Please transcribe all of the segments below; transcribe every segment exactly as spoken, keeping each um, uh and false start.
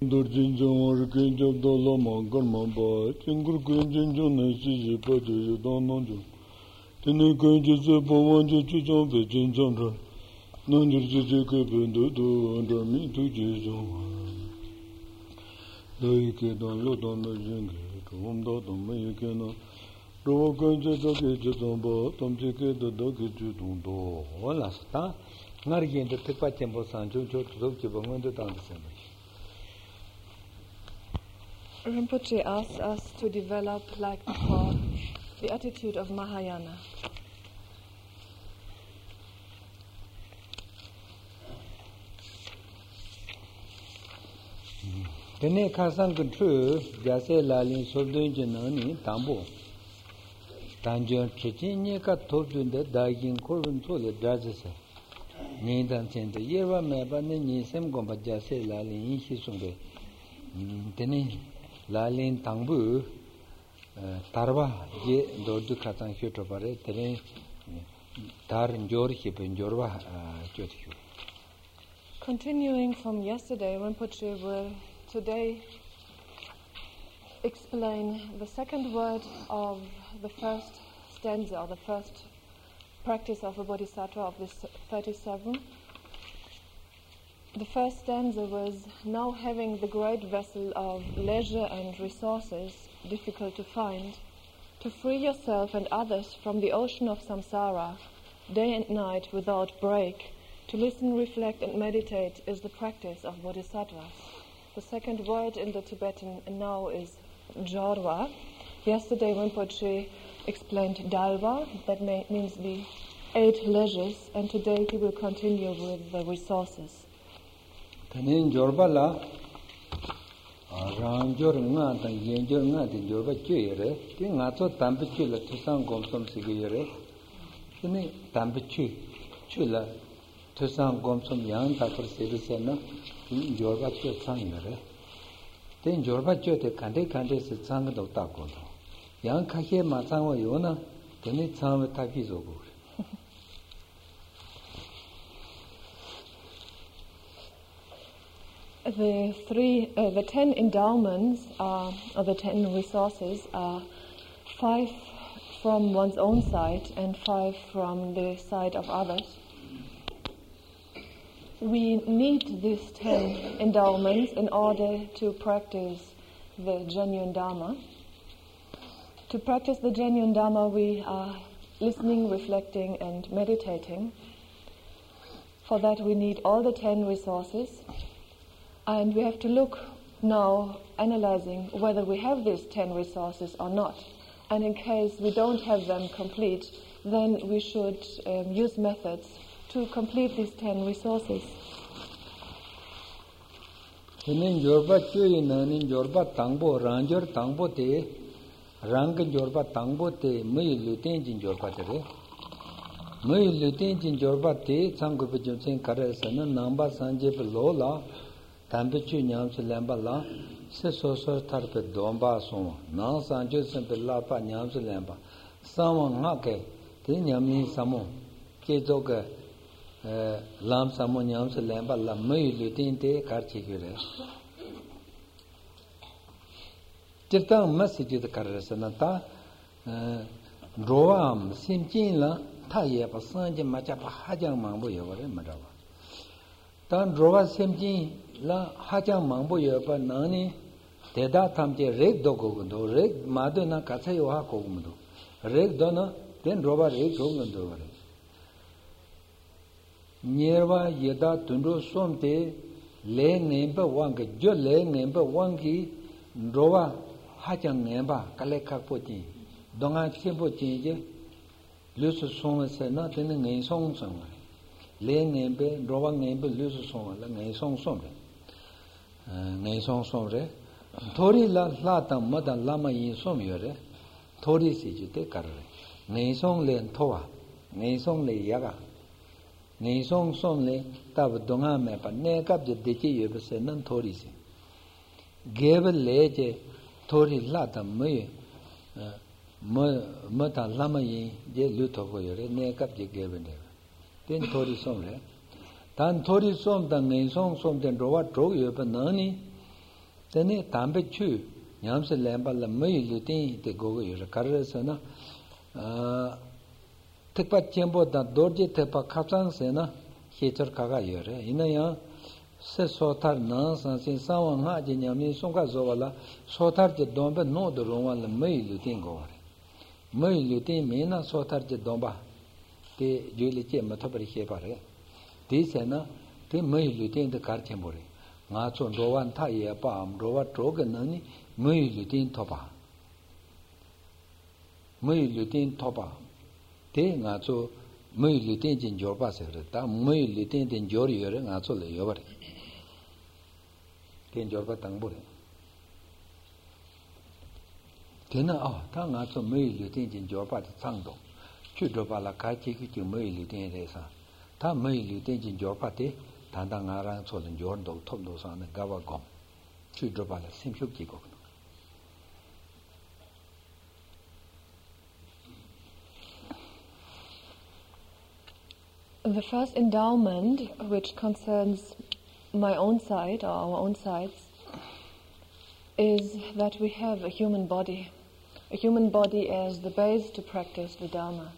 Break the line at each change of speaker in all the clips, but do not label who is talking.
Dorjinjong or Kinjab Dolama Garmamba, Tingur Kinjong Nasi Paja Dononjo. Tene Kinjis Pawanja Chijon Vijinjandra. Nanjiji Kipindu under me to Jizon. Loike don Lodon Jingi, to whom Dodon Mayakana. Rowa Kinja Jizomba, Tom Jiki the Dogi Judundo. Lasta, Nargin the Tipa Temple Sanjo to Zokibangan the Dancer.
Rinpoche asks us to develop, like before, the attitude of Mahayana.
Tene Kasan Kuntru, Jase Lalin Soldun Janani, Tambo. Tanjan Chichinika Tobin the Dagin Korun Tole Drazesa. Nidan Senta Yeva Mabani Nisem Gomba Jase Lalin Hisumbe. Tene Lalin Tambu Tarva Ye Dordu Katan Hutopare, Tene Tar Njor Hip and Jorva Jotu.
Continuing from yesterday, Rinpoche will today explain the second word of the first stanza, or the first practice of a bodhisattva of this thirty-seven. The first stanza was, now having the great vessel of leisure and resources, difficult to find, to free yourself and others from the ocean of samsara, day and night without break, to listen, reflect and meditate is the practice of bodhisattvas. The second word in the Tibetan now is Jorva. Yesterday Rinpoche explained Dalva, that may, means the eight leisures, and today he will continue with the resources.
Tanin Jorba la Ranjor nga ta yenjor nga de Jorba chire, ti nga to tampe chula tusang gomsom sigire. Tini tampe chu chula tusang gomsom yang ta per sibisena ti Jorba chu sang yare. Ten Jorba chu te kande kande se sang do ta ko. Yang khahe ma sang wa yo na tini sang ta pi zo go.
The three, uh, the ten endowments, are, or the ten resources, are five from one's own side and five from the side of others. We need these ten endowments in order to practice the genuine Dharma. To practice the genuine Dharma, we are listening, reflecting, and meditating. For that, we need all the ten resources. And we have to look now, analyzing whether we have these ten resources or not. And in case we don't have them complete, then we should um, use methods to complete these ten resources.
Tenen jorba chui nanin jorba tangbo ranjor tangbo te rang jorba tangbo te mei luten jin jorba tere mei luten jin jorba te sanggo pe jumsen kare sana namba sanje pe lola tambe chu nyam se lamba la se so so tar pe domba so na sanje se pe la pa nyam se lamba sama nga ke te nyam ni samo ke jo ke lam samo nyam se lamba la mei luten te kar chi gire tirtang message de kar sana ta roam simjin la ta ye pa sanje ma cha pa hajang mangbo yo re ma da tan rowa simjin la hajang mangbo yo pa nani deda thamje rek do go do rek ma do na ka chayo ha ko mu do rek do na den rowa rek go do re nyerwa yeda tunro somte le nemba wang jo le nemba wang ki rowa hajang nemba kale khak po ti donga chimpo chi je lu su song se na den ngai song song le nembe rowa nembe lu su song la ngai song song re ngai song song re thori la la ta ma da lama yin som yo re thori si ju te kar re ngai song le thowa ngai song le yaga ngai song song le tab donga me pa ne kap je de chi ye se nan thori si gebe le je thori la ta me ma ma ta lama yin je lu tho go yo re ne kap je gebe ne ten thori som le tan thori som da ngai song som den ro wa tro yo pa na ni Tene tambe chu nyamse lemba la mai lutin te gogo yura karasana tekpa chembo da dorje tepa khapsang se na hechar kaga yore ina ya se sotar na san sin sawa nga je nyami songa zowala sotar je dombe no do rongwa la mai lutin gore mai lutin mena sotar je domba te juli che mathapari he pare te se na te mai lutin de kar chembo re nga chon rowan tha ye pa am rowa troga nani mai lutin thopa mai lutin thopa te nga cho mai lutin jin jorpa se re ta mai lutin den jor yore nga cho le yobar ten jorpa tangbore tena a ta nga cho mai lutin jin jorpa de changdo chu dropa la ka chi ki mai lutin re sa ta mai lutin jin jorpa te tanda nga rang cho len jor do thop do sa ne gawa gom chu dropa la sim shup ki ko
The first endowment, which concerns my own side, or our own sides, is that we have a human body. A human body as the base to practice the Dharma.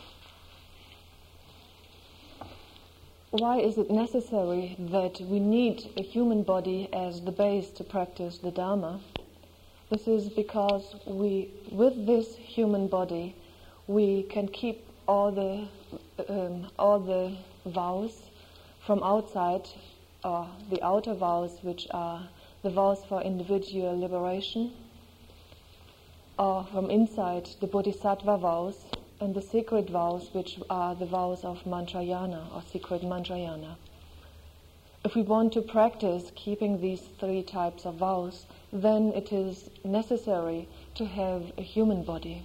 Why is it necessary that we need a human body as the base to practice the Dharma? This is because we, with this human body, we can keep all the um, all the vows from outside, or the outer vows, which are the vows for individual liberation, or from inside the bodhisattva vows and the secret vows, which are the vows of mantrayana or secret mantrayana. If we want to practice keeping these three types of vows, then it is necessary to have a human body.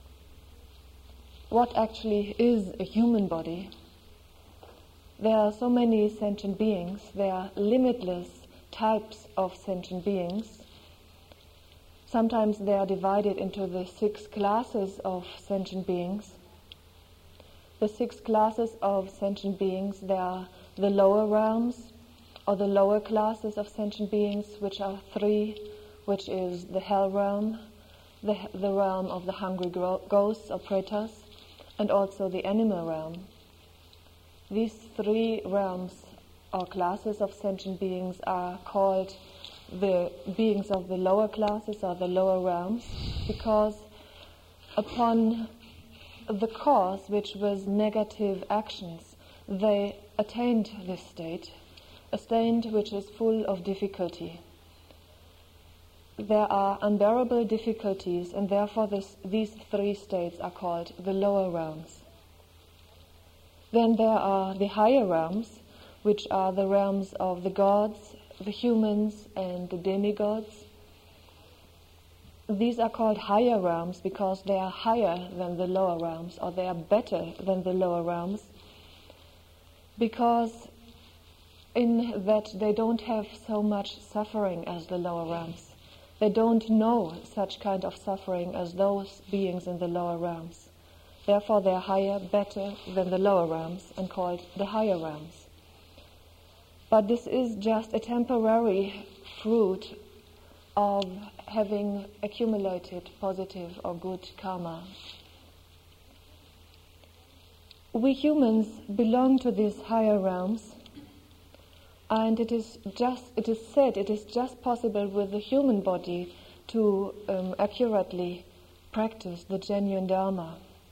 What actually is a human body? There are so many sentient beings. There are limitless types of sentient beings. Sometimes they are divided into the six classes of sentient beings. The six classes of sentient beings, they are the lower realms, or the lower classes of sentient beings, which are three, which is the hell realm, the, the realm of the hungry ghosts or pretas, and also the animal realm. These three realms or classes of sentient beings are called the beings of the lower classes or the lower realms, because upon the cause, which was negative actions, they attained this state, a state which is full of difficulty. There are unbearable difficulties, and therefore this, these three states are called the lower realms. Then there are the higher realms, which are the realms of the gods, the humans, and the demigods. These are called higher realms because they are higher than the lower realms, or they are better than the lower realms, because in that they don't have so much suffering as the lower realms. They don't know such kind of suffering as those beings in the lower realms. Therefore they are higher, better than the lower realms, and called the higher realms. But this is just a temporary fruit of having accumulated positive or good karma. We humans belong to these higher realms, and it is just it is said it is just possible with the human body to um, accurately practice the genuine Dharma.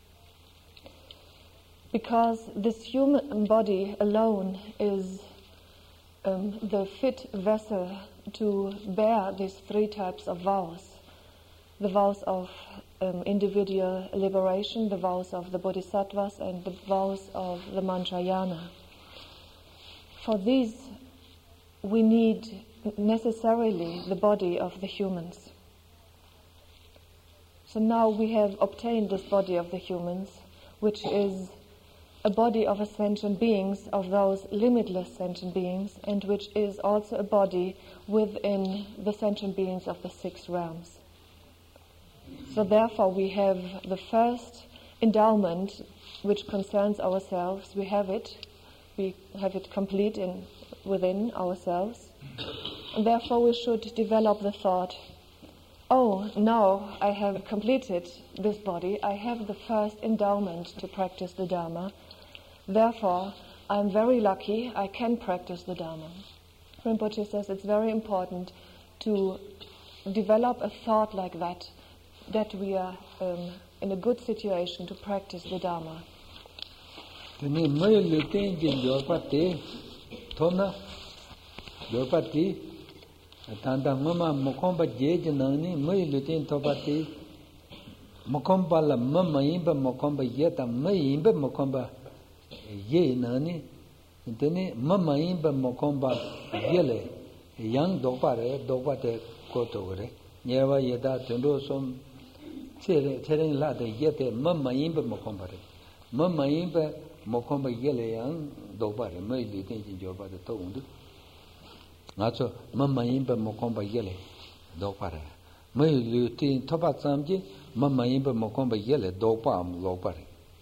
Because this human body alone is um, the fit vessel to bear these three types of vows. The vows of um, individual liberation, the vows of the bodhisattvas, and the vows of the mantrayana. For these we need necessarily the body of the humans. So now we have obtained this body of the humans, which is a body of sentient beings, of those limitless sentient beings, and which is also a body within the sentient beings of the six realms. So therefore we have the first endowment which concerns ourselves. We have it, we have it complete in within ourselves. Therefore, we should develop the thought, oh, now I have completed this body, I have the first endowment to practice the Dharma. Therefore, I'm very lucky, I can practice the Dharma. Rinpoche says it's very important to develop a thought like that, that we are um, in a good situation to practice the Dharma.
Tene moyo luten jin yorpate, tona yorpate, tanda mama mokomba jeje nani moyo luten topate, mokomba la mama imba mokomba yeta mai imba mokomba ye nani, tene mama imba mokomba yele yang dopare dopate kotore, nyewa yeda tendo som chere chere la de yete mama imba mokomba re, mama imba mokomba yele yang dobare mai li ten jin joba de to undu ngacho mama imba mokomba yele dobare mai li ten toba samji mama imba mokomba yele dopa am lobare.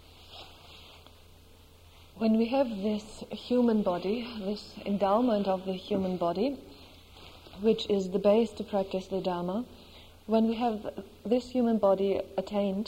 When we have this human body, this endowment of the human body, which is the base to practice the Dharma, when we have this human body attained,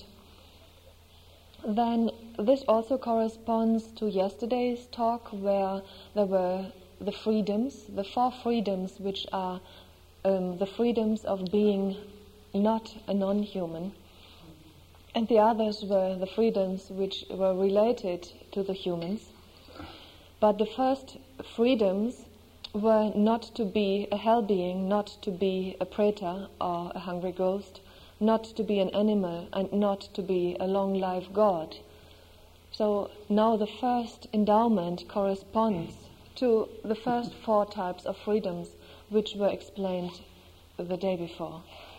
then this also corresponds to yesterday's talk, where there were the freedoms, the four freedoms, which are um, the freedoms of being not a non-human, and the others were the freedoms which were related to the humans. But the first freedoms were not to be a hell being, not to be a preta or a hungry ghost, not to be an animal, and not to be a long-life god. So now the first endowment corresponds to the first four types of freedoms which were explained the day before.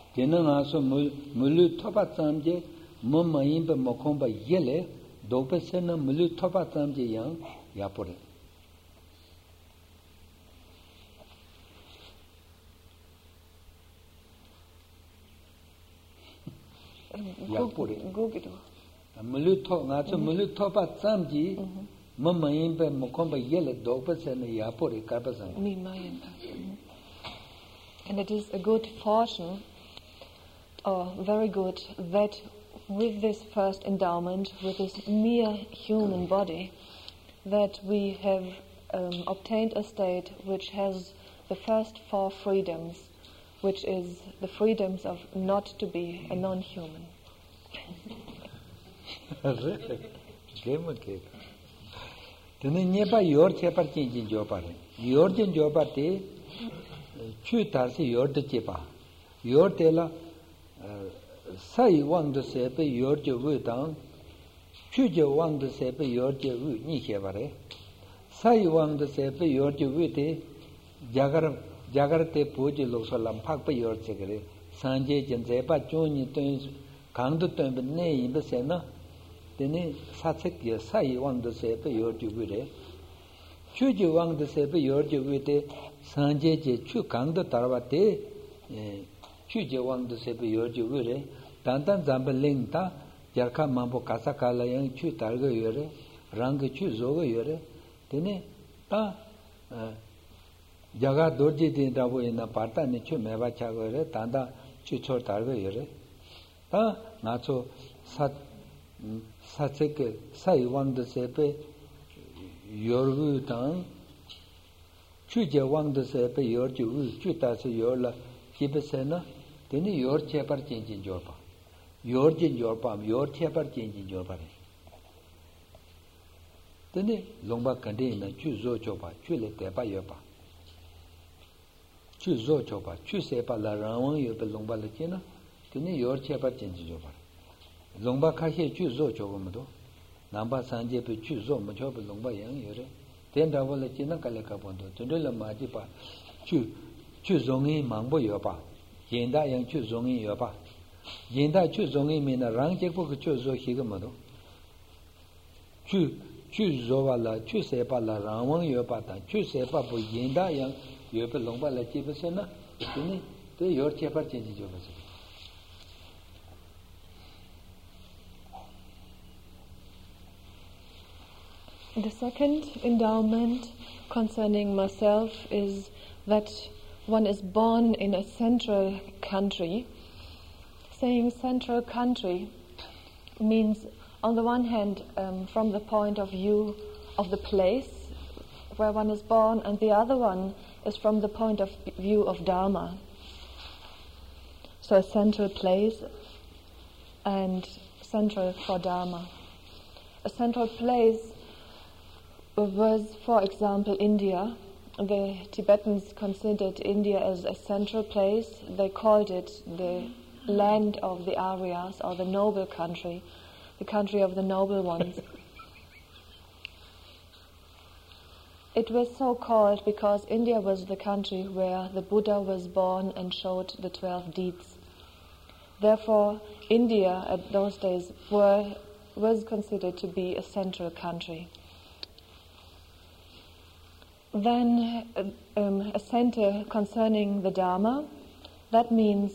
Mama imba mokomba yele dope sena mulu topa tamje yang yapore. Yapore.
Gugido.
Mulu to ngacho mulu topa tamji mama imba mokomba yele dope sena yapore karpasan.
Mi mayenda. And it is a good fortune, or very good, that with this first endowment, with this mere human body, that we have um, obtained a state which has the first four freedoms, which is the freedoms of not to be a non-human.
Tene nyeba yor chepar chin jopare. Yor jin jopate chu tarsi yor de chepa. Yor tela sai wang de sepe yor je wu dang chu je wang de sepe yor je wu ni che bare sai wang de sepe yor je wu te jagar jagar te puji lok so lam phak pe yor che gare sanje jen je pa chu ni ten gang de ten ne yin be se na de ne sa che ye sai wang de sepe yor je wu re chu je wang de sepe yor je wu te sanje je chu gang de tarwa te chu je wang de sepe yor je wu re dandan zamba ling ta yarka mambo kasa kala yang chu targa yore rang chu zoga yore tene ta jaga dorje din rabo ina parta ni chu meba cha yore tanda chu chor targa yore ta na cho sat satsek sai wang de sepe yorgu tang chu je wang de sepe yor ju chu ta se yor la kibe se na tene yor che par chin chin jor pa yor jin yor pa yor che par chin chin jor pa tene longba kande na chu zo cho pa chu le te pa yo pa chu zo cho pa chu se pa la rawang yo pe longba le chena tene yor che par chin chin jor pa longba kha he chu zo cho go mo do namba sanje pe chu zo mo cho pe longba yang yo re ten da wala chena ka le ka pon do tende la ma ji pa chu chu zong yi mang bo yo pa yin da yang chu zong yi yo pa yin da chu zong yi me na rang je ko chu zo hi ga mo do chu chu zo wa la chu se pa la rang wang yo pa ta chu se pa bo yin da yang yo pe long ba la chi pe se na ni te yor che par chen ji jo ba se.
The second endowment concerning myself is that one is born in a central country. Saying central country means, on the one hand, um, from the point of view of the place where one is born, and the other one is from the point of view of Dharma. So a central place and central for Dharma. A central place was, for example, India. The Tibetans considered India as a central place. They called it the land of the Aryas, or the noble country, the country of the noble ones. It was so called because India was the country where the Buddha was born and showed the twelve deeds. Therefore, India at those days were, was considered to be a central country. Then uh, um, a center concerning the Dharma, that means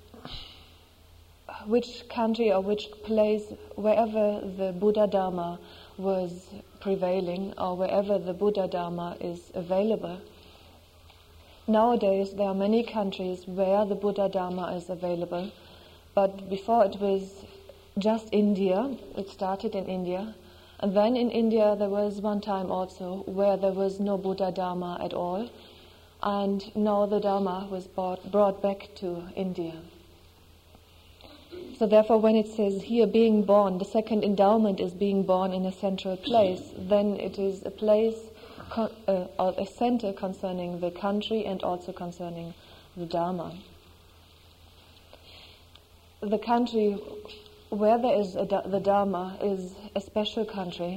which country or which place, wherever the Buddha Dharma was prevailing, or wherever the Buddha Dharma is available. Nowadays there are many countries where the Buddha Dharma is available, but before it was just India. It started in India, and then in India there was one time also where there was no Buddha Dharma at all, and now the Dharma was brought, brought back to India. So therefore, when it says here being born, the second endowment is being born in a central place, then it is a place, con- uh, or a center concerning the country and also concerning the Dharma. The country where there is a, the Dharma is a special country.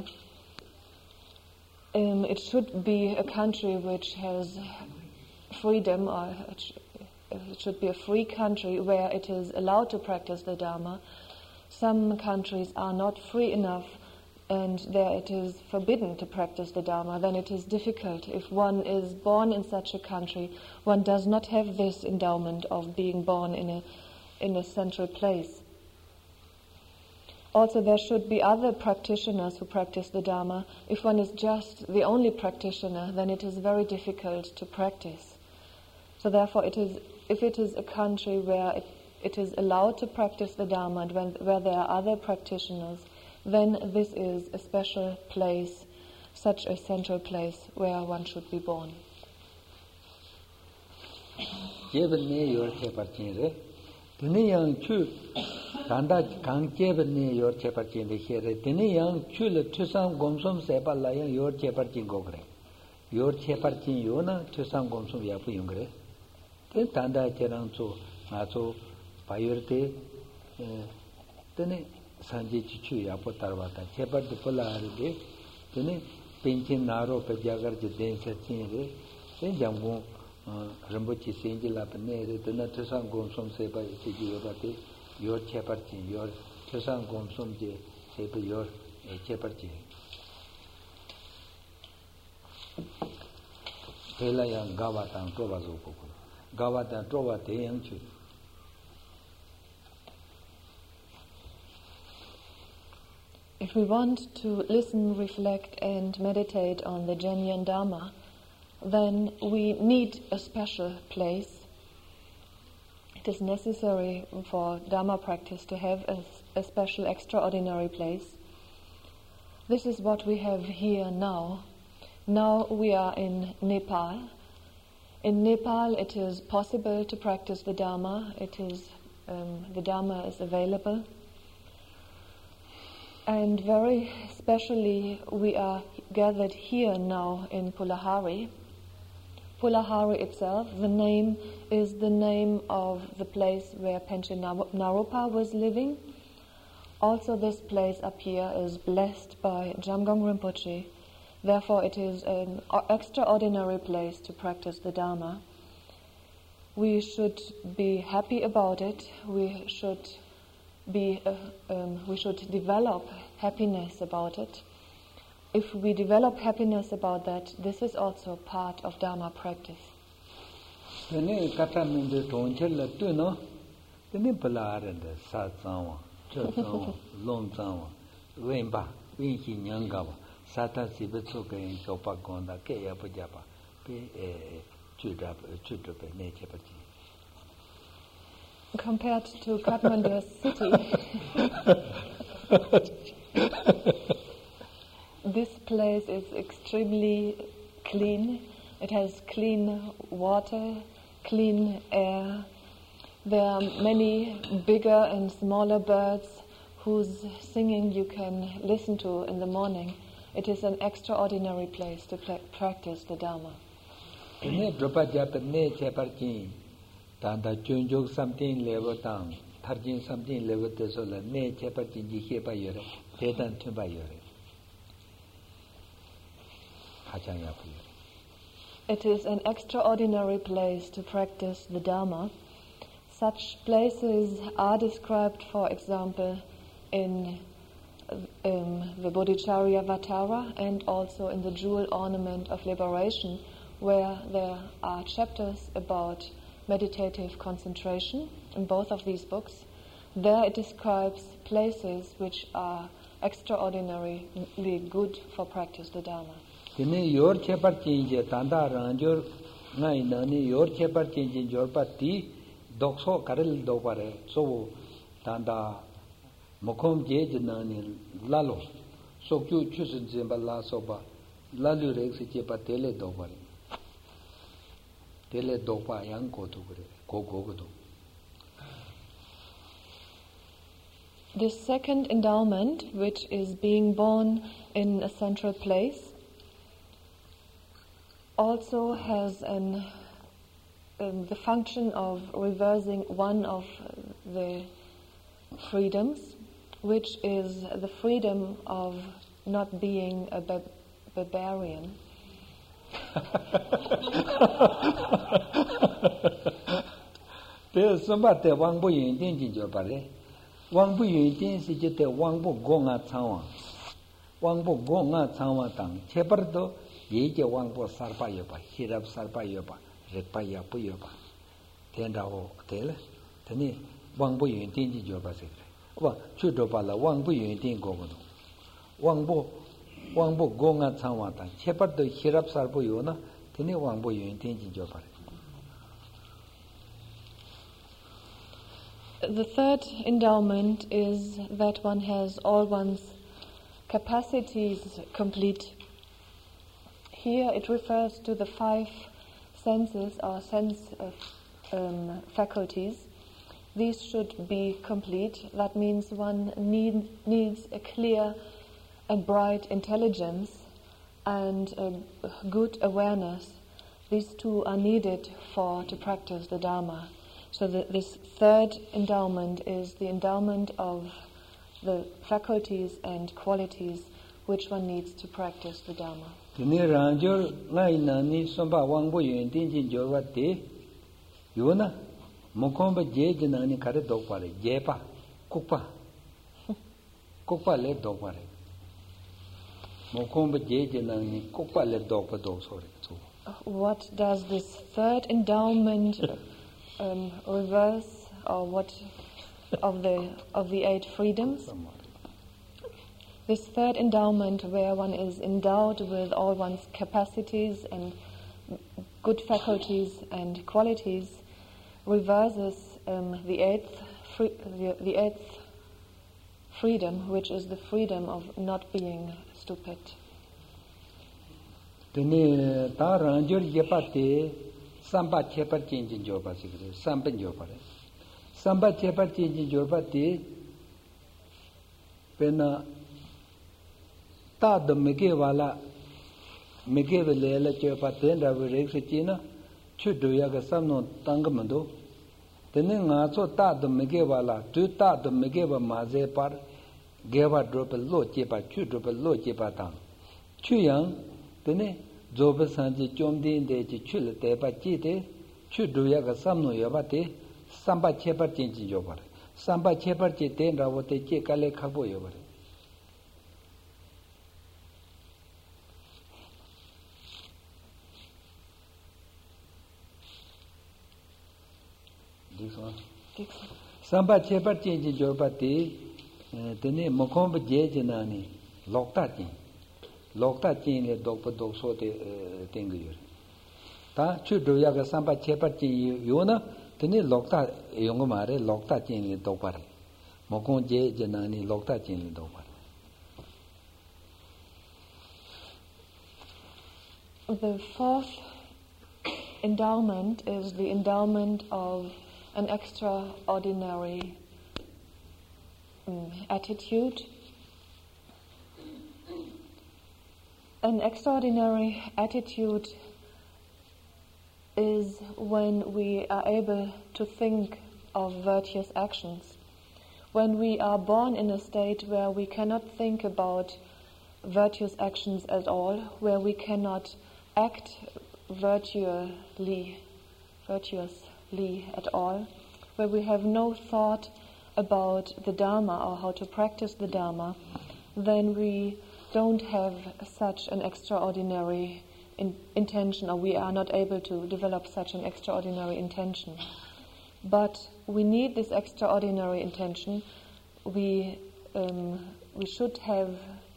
Um, it should be a country which has freedom, or it sh- It should be a free country where it is allowed to practice the Dharma. Some countries are not free enough, and there it is forbidden to practice the Dharma. Then it is difficult. If one is born in such a country, one does not have this endowment of being born in a in a central place. Also, there should be other practitioners who practice the Dharma. If one is just the only practitioner, then it is very difficult to practice. So therefore, it is, if it is a country where it, it is allowed to practice the Dharma and when, where there are other practitioners, then this is a special place, such a central place where one should be born.
Dene yang chu tanda gang jebe ne yor chepar chin de here dene yang chu le tusam gomsom sepa la yang yor chepar chin go gre yor chepar chin yo na tusam gomsom ya pu yung gre te tanda cherang chu ma chu pa yor te dene sanje chi chu ya pu tarwa ta chepar de pula ar de dene penchin naro pe jagar je den sa chin re ten jam go Rambuchi Singila Panere, the Natusan Gomsum Seba Sigurati, your Cheparchi, your Tusan Gomsum Seba, your Cheparchi. Pelayan Gavatan Tovazuko, Gavatan Tovate Yanchu.
If we want to listen, reflect, and meditate on the genuine Dharma, then we need a special place. It is necessary for Dharma practice to have a, a special, extraordinary place. This is what we have here now. Now we are in Nepal. In Nepal it is possible to practice the Dharma. It is, um, the Dharma is available. And very specially we are gathered here now in Pulahari. Pulahari itself, the name is the name of the place where Panchen Naropa was living. Also this place up here is blessed by Jamgon Rinpoche. Therefore it is an extraordinary place to practice the Dharma. We should be happy about it. We should be, uh, um, we should develop happiness about it. If we develop happiness about that, this is also part of Dharma practice.
Tene kata mende tonchel la tu no, tene pala arende sa zangwa, che zangwa, long zangwa, wenba, wenhi nyangwa, sata sibe tsuke yin shopa gonda, ke ya pujapa, pe
Compared to Kathmandu city, this place is extremely clean. It has clean water, clean air. There are many bigger and smaller birds whose singing you can listen to in the morning. It is an extraordinary place to pl- practice the Dharma.
Something level down, Tarjin something level to solar, nature, but in the here by your head and to by your
It is an extraordinary place to practice the Dharma. Such places are described, for example, in um, the Bodhicharya Vatara and also in the Jewel Ornament of Liberation, where there are chapters about meditative concentration in both of these books. There it describes places which are extraordinarily good for practice the Dharma.
Your chapter change, Tanda Ranjor, nine, your chapter change in your party, Doxo Karel Dovare, so Tanda Mokom Jejani Lalo, so you choose Zimbala Soba, Lalu Rex Tele Dovare. Tele Dopa Yang go to go go go.
This second endowment, which is being born in a central place, also has an, um, the function of reversing one of the freedoms, which is the freedom of not being a bar- barbarian.
There's somebody Wang Bu Yun Ding in your body. Wang Bu Yun Ding is just a Wang Bu Gonga Tawa. Wang Bu Gonga Tawa Tang. Chepardo, Ye Wang Bu Sarpa Yoba, Hirab Sarpa Yoba, Repaya Puyoba. Tenda O Tele, Teni, Wang Bu Yun Ding in your body. Well, Chudopala, Wang Bu Yun Ding Gogo. Wang Bu. Wang Bu Gonga Tawata, Shepherd the Hirap Sarbuyona, Tini Wang Bu Yun Tinjin Jopar.
The third endowment is that one has all one's capacities complete. Here it refers to the five senses or sense of, um, faculties. These should be complete. That means one need, needs a clear and bright intelligence and a good awareness. These two are needed for to practice the Dharma. So that this third endowment is the endowment of the faculties and qualities which one needs to practice the Dharma. What does this third endowment um, reverse, or what of the of the eight freedoms? This third endowment, where one is endowed with all one's capacities and good faculties and qualities, reverses um, the eighth free, the, the eighth freedom, which is the freedom of not being stupid.
Tene ta ranjor yepate samba chepa chinjin joba sigre samba joba samba chepa chinjin joba te pena ta de mege wala mege vele la chepa tenda vre china chudo ya ga samno tangmando tene nga cho ta de mege wala tu ta de mege ba maze par geva drop lo chepa chudo lo chepa tang chuyang tene Joba Sanji Chomdin de Chul Teba Chite, Chuduyaga Samno Yabate, Samba Cheper Chinchi Jobar, Samba Cheper Chiten Ravote Chekale Kabo Yobar. This one? Samba Cheper Chinchi Jobati, the name Mokomba Jejanani, Loktati. Lokta chin le dog pa dog so te tengu yore. 다 추도야가 삼바 제받지 요나 드니 록다 용거 말에 록다 진리 똑바래 먹고제 제나니 록다 진리 똑바래.
The fourth endowment is the endowment of an extraordinary um, attitude. An extraordinary attitude is when we are able to think of virtuous actions. When we are born in a state where we cannot think about virtuous actions at all, where we cannot act virtuously, virtuously at all, where we have no thought about the Dharma or how to practice the Dharma, then we don't have such an extraordinary in intention, or we are not able to develop such an extraordinary intention. But we need this extraordinary intention. We um, we should have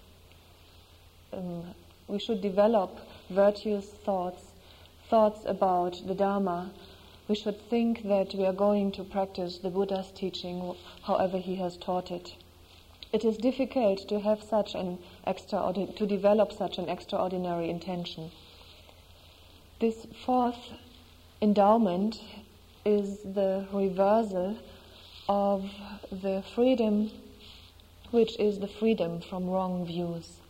um, we should develop virtuous thoughts, thoughts about the Dharma. We should think that we are going to practice the Buddha's teaching, however he has taught it. It is difficult to have such an extraordinary, to develop such an extraordinary intention. This fourth endowment is the reversal of the freedom, which is the freedom from wrong views.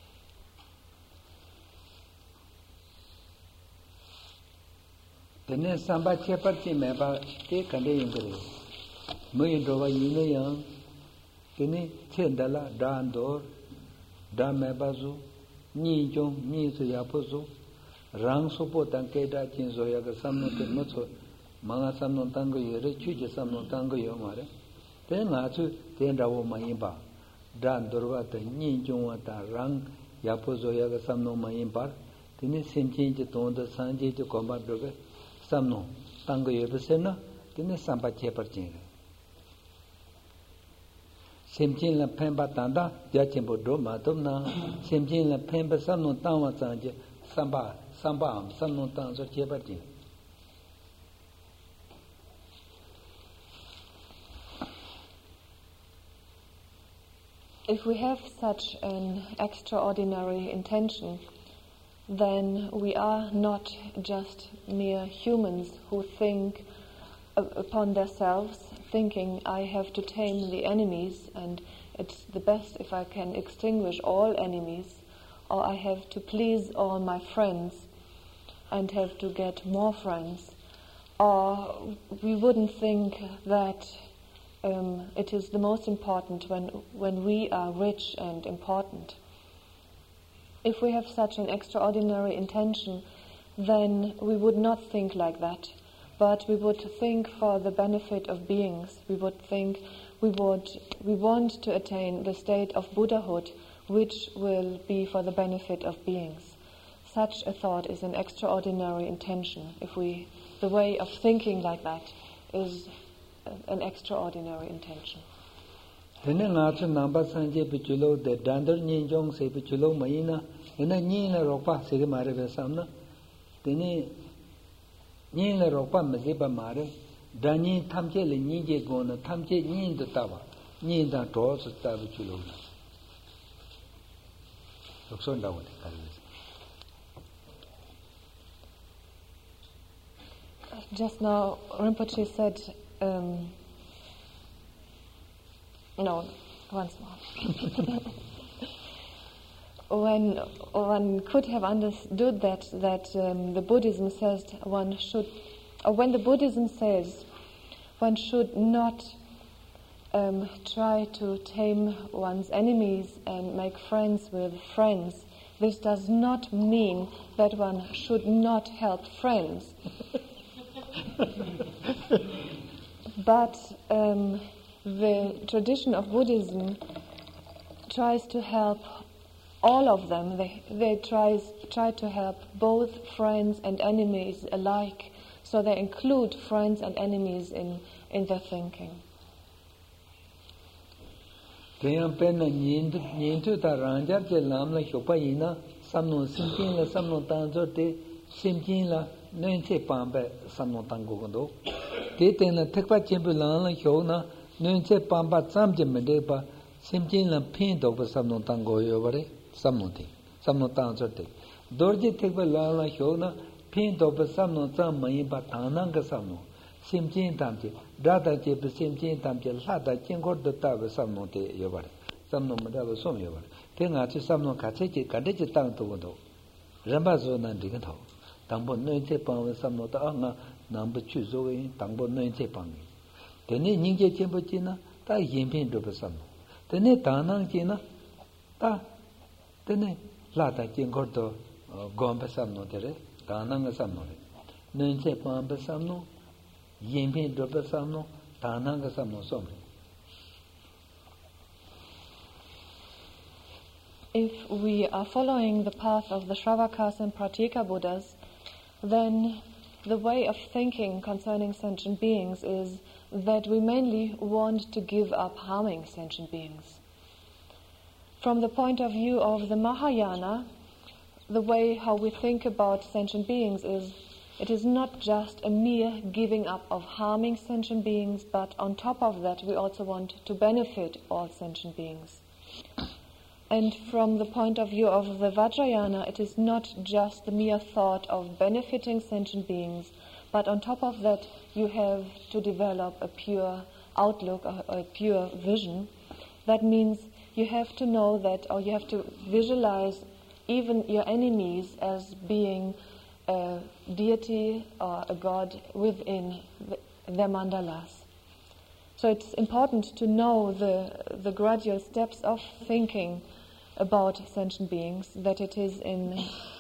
Tene samba chepati meba te kande yungre. Moyin dowa yune yang. Tene chendala dandor, da mebazu, ni jong, ni su yapozu. Rang sopo tang keda chin soya ka samno te mutso manga samno tango yore chuji samno tango yo mare te nga chu ten rawo mayimba dan dorwa ta nyin jongwa ta rang yapo soya ka samno mayimba tene semchin je tonda sanje je komba doga samno tango yore sena tene samba chepar chinga semchin la pemba tanda yachimbo do matomna semchin la pemba samno tangwa sanje samba samba samno tangso cheparti.
If we have such an extraordinary intention, then we are not just mere humans who think upon themselves, thinking I have to tame the enemies and it's the best if I can extinguish all enemies, or I have to please all my friends and have to get more friends. Or we wouldn't think that um, it is the most important when, when we are rich and important. If we have such an extraordinary intention, then we would not think like that, but we would think for the benefit of beings. We would think we would we want to attain the state of Buddhahood, which will be for the benefit of beings. Such a thought is an extraordinary intention. If we, the way of thinking like that is an extraordinary intention.
Tene ngachu namba sanje pichulo de dandar nyinjong se pichulo mayina ena nyina ropa se mare besamna tene nyina ropa mezeba mare dani thamche le nyije gona thamche nyin de tawa nyin da do su ta pichulo lokson dawo de kalise.
Just now, Rinpoche said, um, no, once more. when one could have understood that, that um, the Buddhism says one should, or when the Buddhism says one should not um, try to tame one's enemies and make friends with friends, this does not mean that one should not help friends. But um, the tradition of Buddhism tries to help all of them. They, they tries, try to help both friends and enemies alike. So they include friends and enemies in, in their thinking.
simjin la nunche pambe samno tango gondo te tena tekpa chimbu lan la hyo na nunche pamba tsamje mende pa simjin la phin do ba samno tango yo bare samno te samno tang so te dorje tekpa lan la hyo na phin do ba samno tsam mai ba tanang ga samno simjin tamje dada je ba simjin tamje la da jingor do ta ba samno te yo bare samno ma da ba som yo bare te nga chi samno ka che che ka de che tang to gondo ramba zo nan de ga tho 당보 너한테 방을 삼노다 아 남부 추조에 당보 너한테 방 되네 닝제 쳔버지나 다 인핀도 버삼 되네 다낭지나 다 되네 라다 쳔거도 곰베 삼노데레 다낭가 삼노레 너한테 방 버삼노 인핀도 버삼노 다낭가 삼노 솜
If we are following the path of the Shravakas and Pratyeka Buddhas, then the way of thinking concerning sentient beings is that we mainly want to give up harming sentient beings. From the point of view of the Mahayana, the way how we think about sentient beings is it is not just a mere giving up of harming sentient beings, but on top of that we also want to benefit all sentient beings. And from the point of view of the Vajrayana, it is not just the mere thought of benefiting sentient beings, but on top of that you have to develop a pure outlook, a, a pure vision. That means you have to know that, or you have to visualize even your enemies as being a deity or a god within the, their mandalas. So it's important to know the, the gradual steps of thinking about sentient beings, that it is in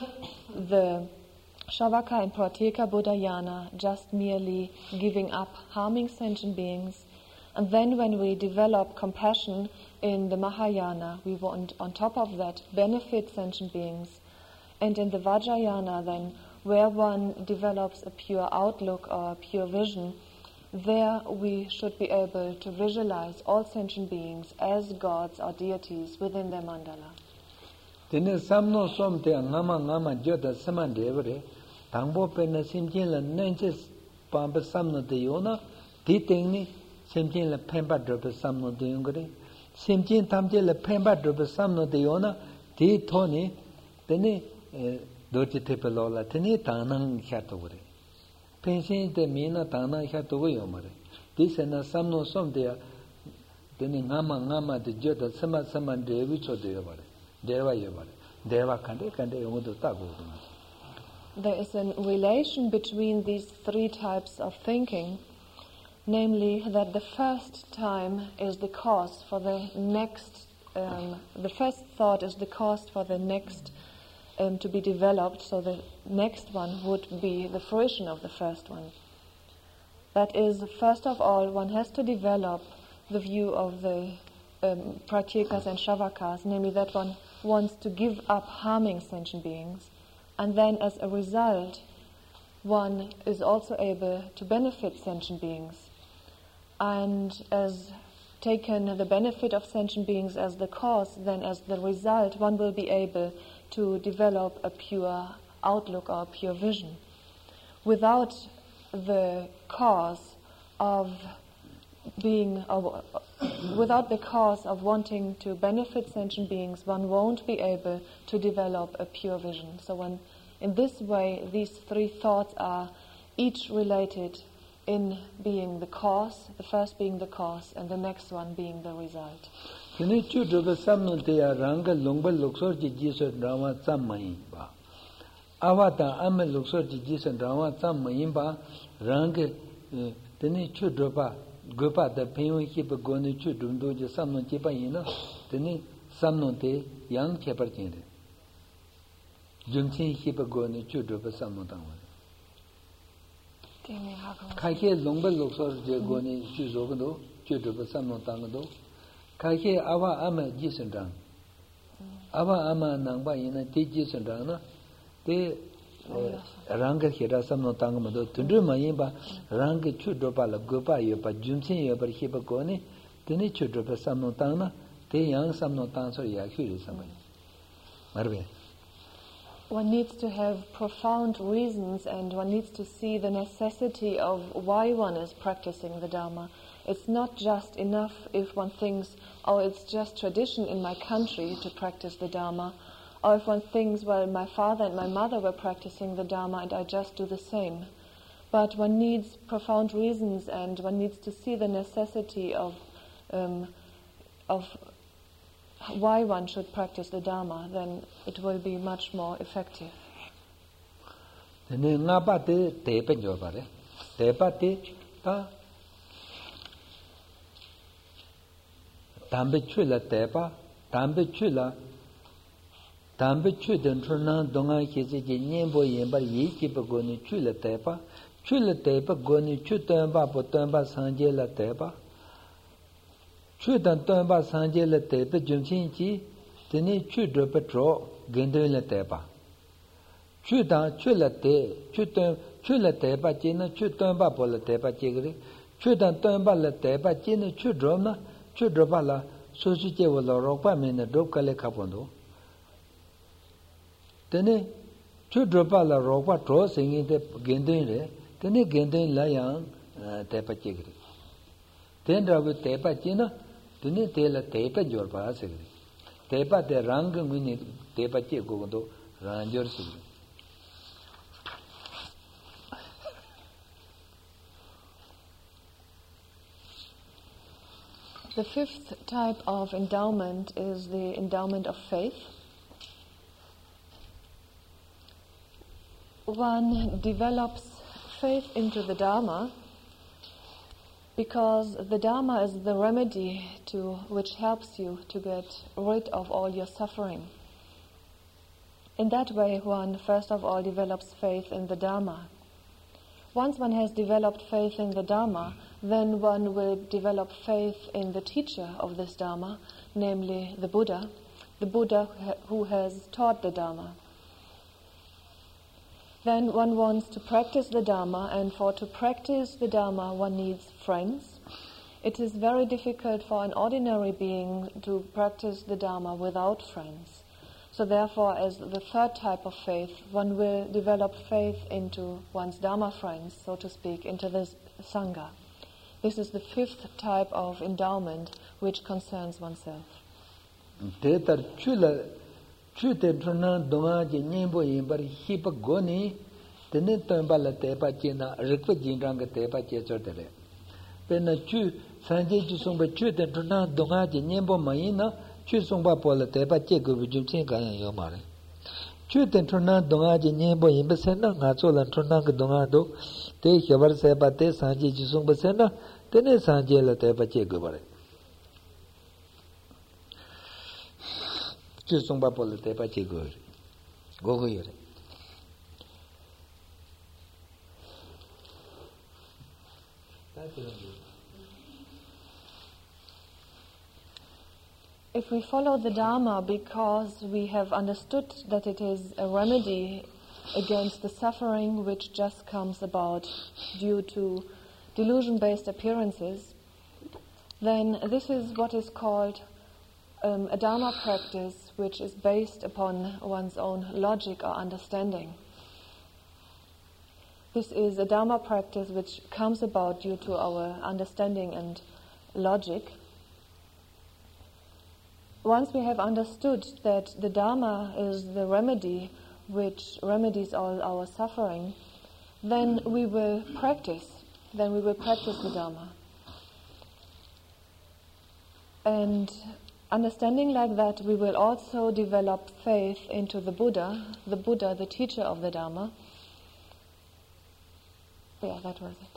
the Sravaka and Pratyeka Buddhayana just merely giving up harming sentient beings, and then when we develop compassion in the Mahayana, we want on top of that benefit sentient beings, and in the Vajrayana then, where one develops a pure outlook or a pure vision, there we should be able to visualize all sentient beings as gods or deities within their mandala.
Tene samno somte ngama ngama joda samandevre tangbo pena simjin la nenche pamba samno de yona ti tengni simjin la pemba drobe samno de yongre simjin tamje la pemba drobe samno de yona ti thoni tene doje tepelola tene tanang khatore pensin de mina tana khatore yomare disena samno somte tene ngama ngama de joda sama sama devi chode yomare deva yomare deva kande kande yomodo tago.
There is a relation between these three types of thinking, namely that the first time is the cause for the next, um, the first thought is the cause for the next um, to be developed, so the next one would be the fruition of the first one. That is, first of all, one has to develop the view of the um, Pratyekas and Shravakas, namely that one wants to give up harming sentient beings, and then as a result one is also able to benefit sentient beings, and as taken the benefit of sentient beings as the cause, then as the result one will be able to develop a pure outlook or a pure vision. Without the cause of being uh, without the cause of wanting to benefit sentient beings, one won't be able to develop a pure vision. So when, in this way, these three thoughts are each related in being the cause, the first being the cause, and the next one being the result.
gopa da penyo kipa goni chu dundo je samno kipa yina teni samno te yang kepar chinde jungchen kipa goni chu dupa samno tangwa kake longba loksor je goni chu zogdo chu dupa samno tangdo kake awa ama jisendang awa ama nangba yina te jisendang na te ranga hira samno tangma do tundu mayimba ranga chudopa la gopa yopa jumchen yopa hipa goni tene chudopa samno tangna te yang samno tangso ya khuri samay marbe.
one needs to have profound reasons, and one needs to see the necessity of why one is practicing the Dharma. It's not just enough if one thinks, oh, it's just tradition in my country to practice the Dharma, or if one thinks, well, my father and my mother were practicing the Dharma and I just do the same. But one needs profound reasons, and one needs to see the necessity of um, of why one should practice the Dharma, then it will be much more effective.
Chu dan ton ba sanje le te pe jum chin chi teni chu do petro gendo le te ba chu dan chu le te chu ton chu le te ba chi na chu ton ba bo le te ba chi gri chu dan ton ba le te ba chi na chu do na chu do ba la so su che wo lo ro pa me ne do ka le kha pon do teni chu do ba la ro pa tro sing de gendo le teni gendo la yang te pa chi gri ten ra bu te pa chi na tuni tela tepa jor pa sigri tepa te rang ngini tepa che go do ranjor sigri.
The fifth type of endowment is the endowment of faith. One develops faith into the Dharma because the Dharma is the remedy to which helps you to get rid of all your suffering. In that way, one first of all develops faith in the Dharma. Once one has developed faith in the Dharma, then one will develop faith in the teacher of this Dharma, namely the Buddha, the Buddha who has taught the Dharma. Then one wants to practice the Dharma, and for to practice the Dharma one needs friends. It is very difficult for an ordinary being to practice the Dharma without friends. So therefore, as the third type of faith, one will develop faith into one's Dharma friends, so to speak, into this Sangha. This is the fifth type of endowment which concerns oneself.
Chute trona donga je nyembo yimbar hipa goni tene tomba la tepa chena rikpa jinrang tepa che chotere pena chu sanje ju songba chute trona donga je nyembo mayina chu songba pola tepa che go bijum chen ga yo mare chute trona donga je nyembo yimba sena nga chola trona ga donga do te khabar se ba te sanje ju songba sena tene sanje la tepa che go bare Chu songpa polo te pa che go go go yore.
If we follow the Dharma because we have understood that it is a remedy against the suffering which just comes about due to delusion-based appearances, then this is what is called Um, a Dharma practice which is based upon one's own logic or understanding. This is a Dharma practice which comes about due to our understanding and logic. Once we have understood that the Dharma is the remedy which remedies all our suffering, then we will practice, then we will practice the Dharma. And understanding like that, we will also develop faith into the Buddha, the Buddha, the teacher of the Dharma. Yeah, that was it.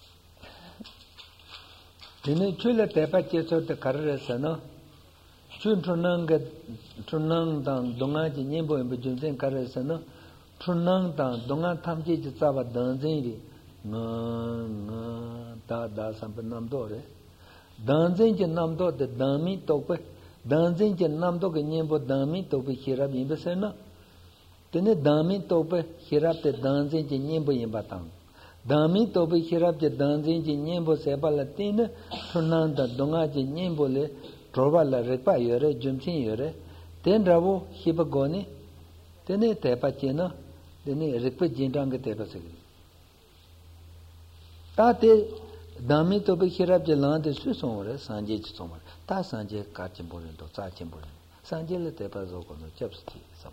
Dine chula tepa cheso te karresa no, chun trunang trunang dang donga ji nyembo imbe junsen karresa no, trunang dang donga tamji ji tsawa danzen ri, nga nga da da sampa namdo re, danzen ji namdo de dami tokpe, danzen je namdo ke nyembo dami tope khirab yimbe sena tene dami tope khirab te danzen je nyembo yimba tang dami tope khirab je danzen je nyembo seba la tene sunanda donga je nyembo le troba la repa yore jumchin yore ten rabo hiba goni tene tepa chena tene rikpe jindang ke tepa se ta te dami to be khirab je lan de su song re sanje chi song ta sanje ka chin bo to cha chin bo sanje le tepa zo ko no chap sti sam.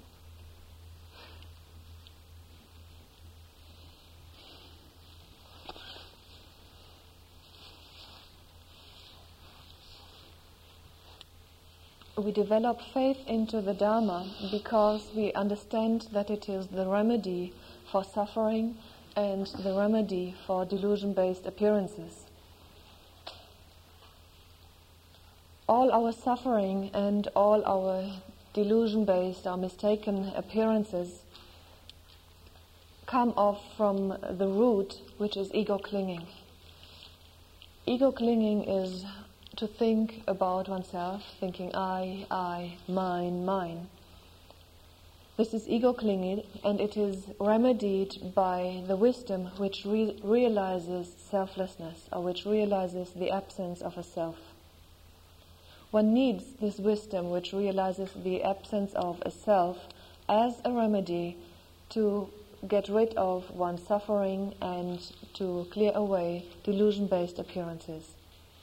We develop faith into the Dharma because we understand that it is the remedy for suffering and the remedy for delusion-based appearances. All our suffering and all our delusion-based or mistaken appearances come off from the root, which is ego clinging. Ego clinging is to think about oneself, thinking I, I, mine, mine. This is ego clinging, and it is remedied by the wisdom which re- realizes selflessness, or which realizes the absence of a self. One needs this wisdom which realizes the absence of a self as a remedy to get rid of one's suffering and to clear away delusion-based appearances.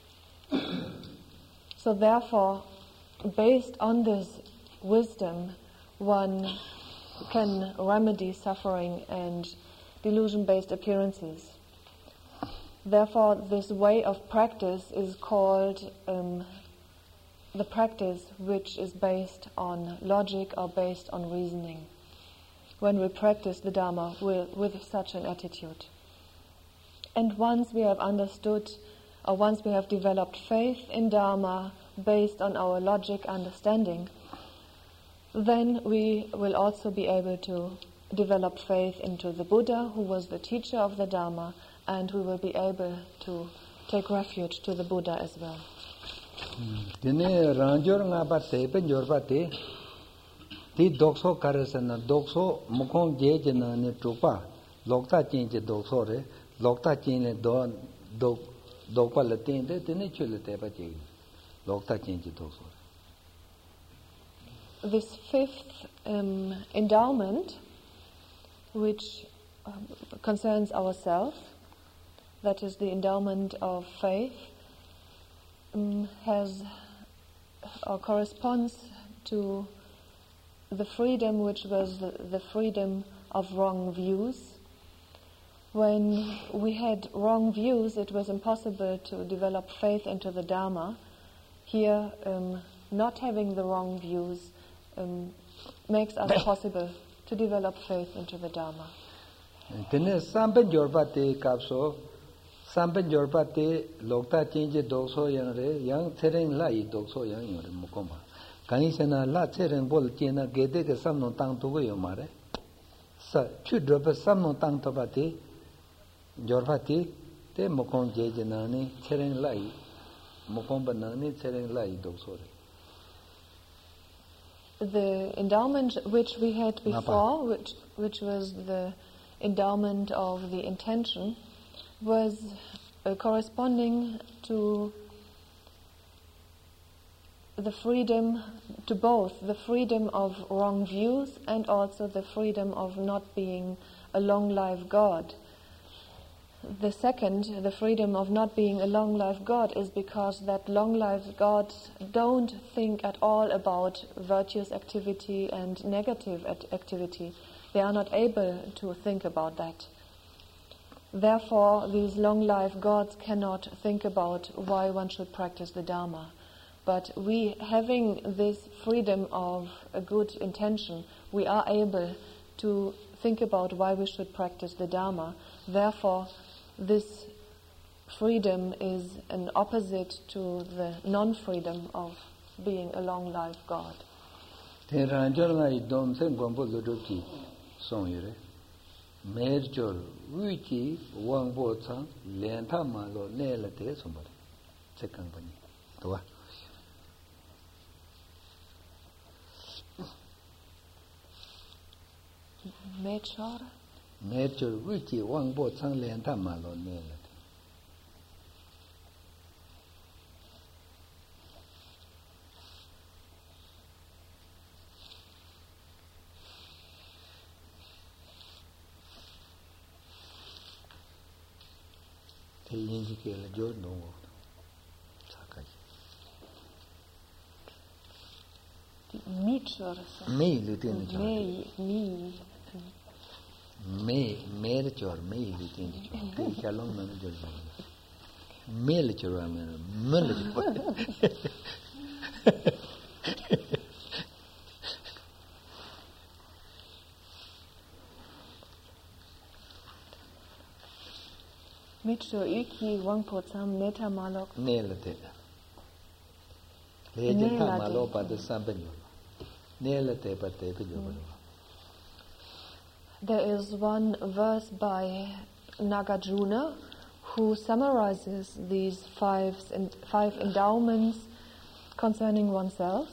So therefore, based on this wisdom, one can remedy suffering and delusion-based appearances. Therefore, this way of practice is called um, the practice which is based on logic or based on reasoning, when we practice the Dharma with, with such an attitude. And once we have understood, or once we have developed faith in Dharma based on our logic understanding, then we will also be able to develop faith into the Buddha, who was the teacher of the Dharma, and we will be able to take refuge to the Buddha as well.
Dene ranjor nga ba te pen jor ba te ti dokso karasana dokso mukong je je na ne trupa lokta chin je dokso re lokta chin le do dok dokpa le tin de dene chule te ba je lokta chin je dokso.
This fifth um, endowment, which um, concerns ourselves, that is the endowment of faith, um, has or corresponds to the freedom which was the, the freedom of wrong views. When we had wrong views, it was impossible to develop faith into the Dharma. Here, um, not having the wrong views um, makes us possible to develop faith into the Dharma.
Tene sampen jorpa te kapso sampen jorpa te lokta chinje dokso yang re yang thereng la I dokso yang yore mukoma kani sena la thereng bol chena gede ke samno tang to go yomare sa chu dropa samno tang to pati jorpa te te mukom je jenani thereng la I mukom banani thereng la I dokso re.
The endowment which we had before, which which was the endowment of the intention, was uh, corresponding to the freedom, to both the freedom of wrong views and also the freedom of not being a long-life God. The second, the freedom of not being a long-life God, is because that long-life gods don't think at all about virtuous activity and negative activity. They are not able to think about that. Therefore, these long-life gods cannot think about why one should practice the Dharma. But we, having this freedom of a good intention, we are able to think about why we should practice the Dharma. Therefore, this freedom is an opposite to the non-freedom of being a long-life God. Merjor Wiki Wangbo Tsang Lenta Malo Nela Te Somebody. Second Bunny. Toa. Merjor
Merjor Wiki Wangbo Tsang Lenta Malo Nela. te yinji ke la jo no sakai
mi chorsa
me lu tin jo
me mi
me me le chor me lu tin jo te chalong na jo me le chor me me le
Mitcho iki wangpo tsam neta malok
ne le te le je ta malo pa de sambenyo ne le te pa te pe jo.
There is one verse by Nagarjuna who summarizes these five, five endowments concerning oneself.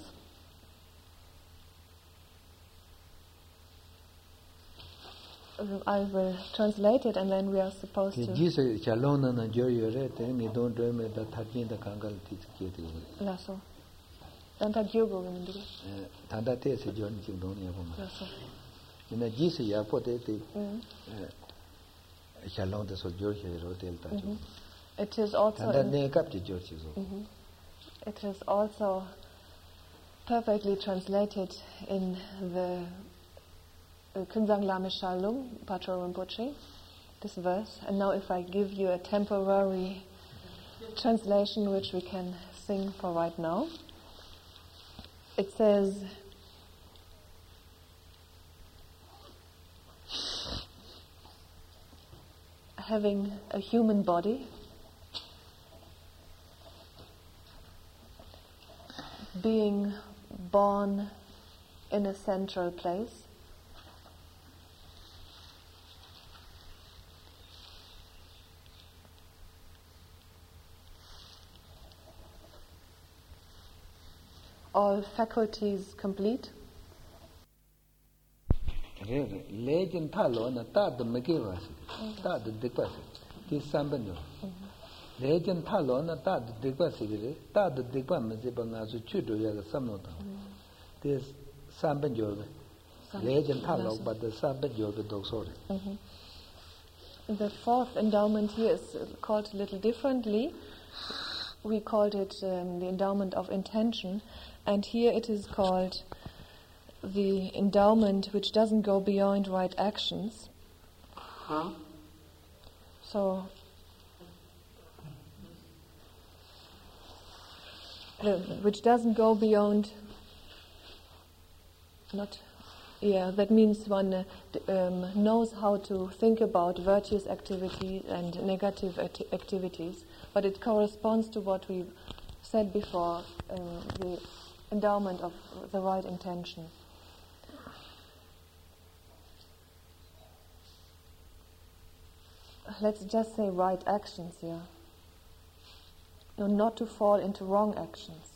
I will translate it and then we are supposed to...
Jesus chalona na jo yore te mi don do me da thajin da kangal ti ke ti.
Laso. Tanta gyogo wendu.
Eh tanda te se jo ni don ya boma.
Laso.
Ina Jesus ya po te te eh chalon de so jo ro del ta.
It is also
tanda ne kap ti jo chi so.
It is also perfectly translated in the Kunsang Lame Shalom, Patrol Rinpoche, this verse. And now if I give you a temporary translation which we can sing for right now. It says, having a human body, being born in a central place, all faculties complete.
Legend talo na ta de megiva ta de dikwa ti sambanyo. Legend talo na ta de dikwa sigire ta de dikwa me je banga su chu do ya samno ta. This sambanyo. Legend talo but the sambanyo the dog sorry.
The fourth endowment here is called a little differently. We called it um, the endowment of intention. And here it is called the endowment which doesn't go beyond right actions. Huh? So, uh, which doesn't go beyond, not, yeah, that means one uh, d- um, knows how to think about virtuous activities and negative ati- activities, but it corresponds to what we said before, um, the endowment of the right intention. Let's just say right actions here. No, not to fall into wrong actions.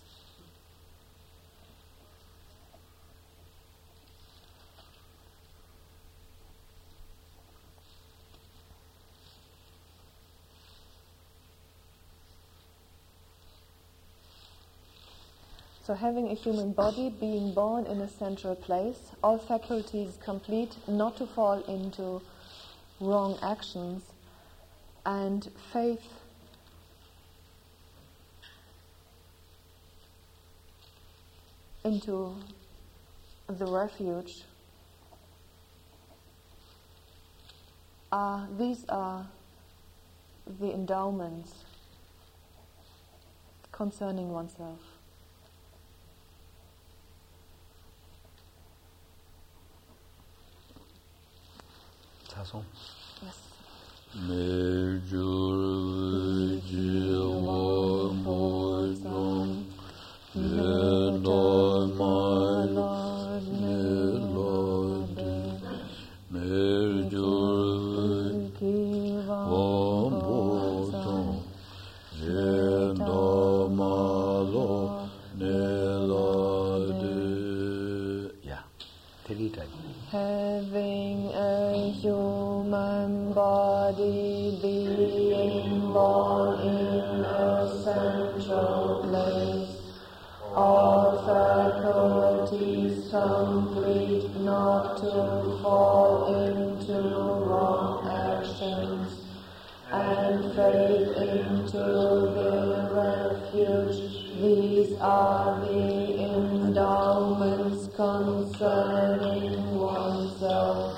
So having a human body, being born in a central place, all faculties complete, not to fall into wrong actions, and faith into the refuge. Uh, these are the endowments concerning oneself. Yes. Having a human body, being born in a central place, all faculties complete, not to fall into wrong actions, and faith into the refuge. These are the endowments concerning oneself.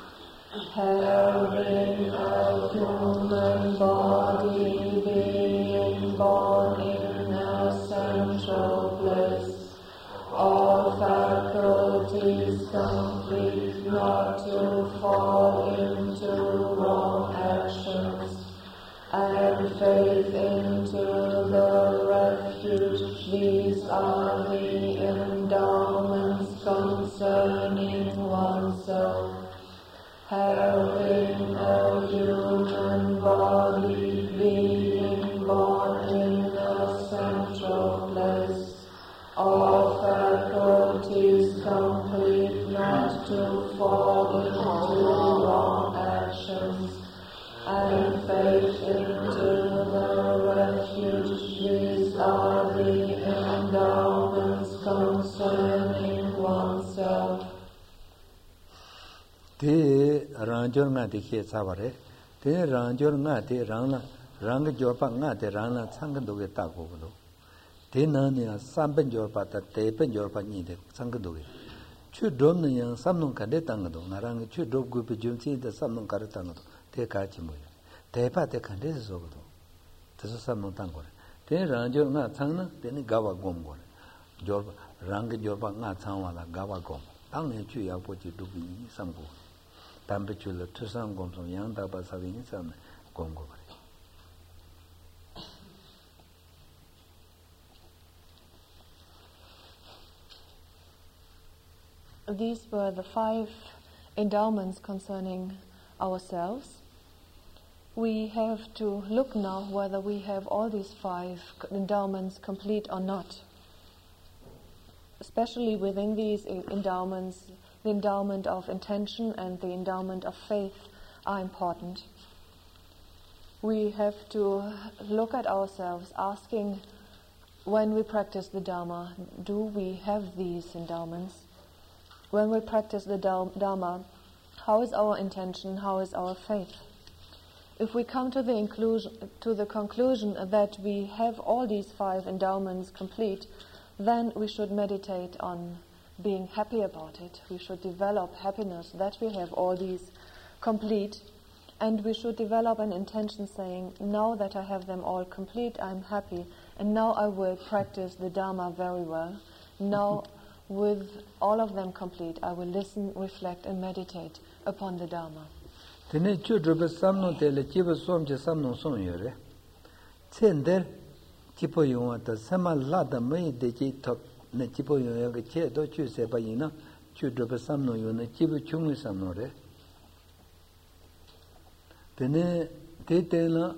Having a human body, being born in a central place, all faculties complete, not to fall into wrong actions, and faith into the refuge. These are the endowments concerning oneself. Having a human body, being born in a central place, all faculties complete, not to fall into wrong actions, and faith into the refuge. These are the endowments concerning oneself.
Te ranjor nga te khe sabare, te ranjor nga te rangla, rang jorpa nga te rangla sangandoge tako gudo. Te nani sampen jorpa ta tepen jorpa ni de sangandoge. Chu dom na yang samnong kade tangado, narang chu dom gupi jumsi de samnong kare tangado, te kachi moya. Te pa te kande se sogudo, te so samnong tangore. Te ranjor nga tangna, te ni gawa gom gore. Jorpa, rang jorpa nga tangwala gawa gom. Tang ne chu ya pochi dubi ni samgo. Tambechula Tusan Gomson Yang Daba Savini Sam Gongo.
These were the five endowments concerning ourselves. We have to look now whether we have all these five endowments complete or not. Especially within these endowments, the endowment of intention and the endowment of faith are important. We have to look at ourselves, asking, when we practice the Dharma, do we have these endowments? When we practice the Dharma, how is our intention, how is our faith? If we come to the, inclusion, to the conclusion that we have all these five endowments complete, then we should meditate on being happy about it. We should develop happiness that we have all these complete, and we should develop an intention saying, now that I have them all complete, I'm happy, and now I will practice the Dharma very well. Now, with all of them complete, I will listen, reflect, and meditate upon the Dharma.
Tene chudruba samno tele chiba somche samno son yore. Tsender chipo yunga ta sama lada mai deji top ne chipo yunga ke che do chu sepa yina chudruba samno yuna chiba chungi samno re. Tene te tena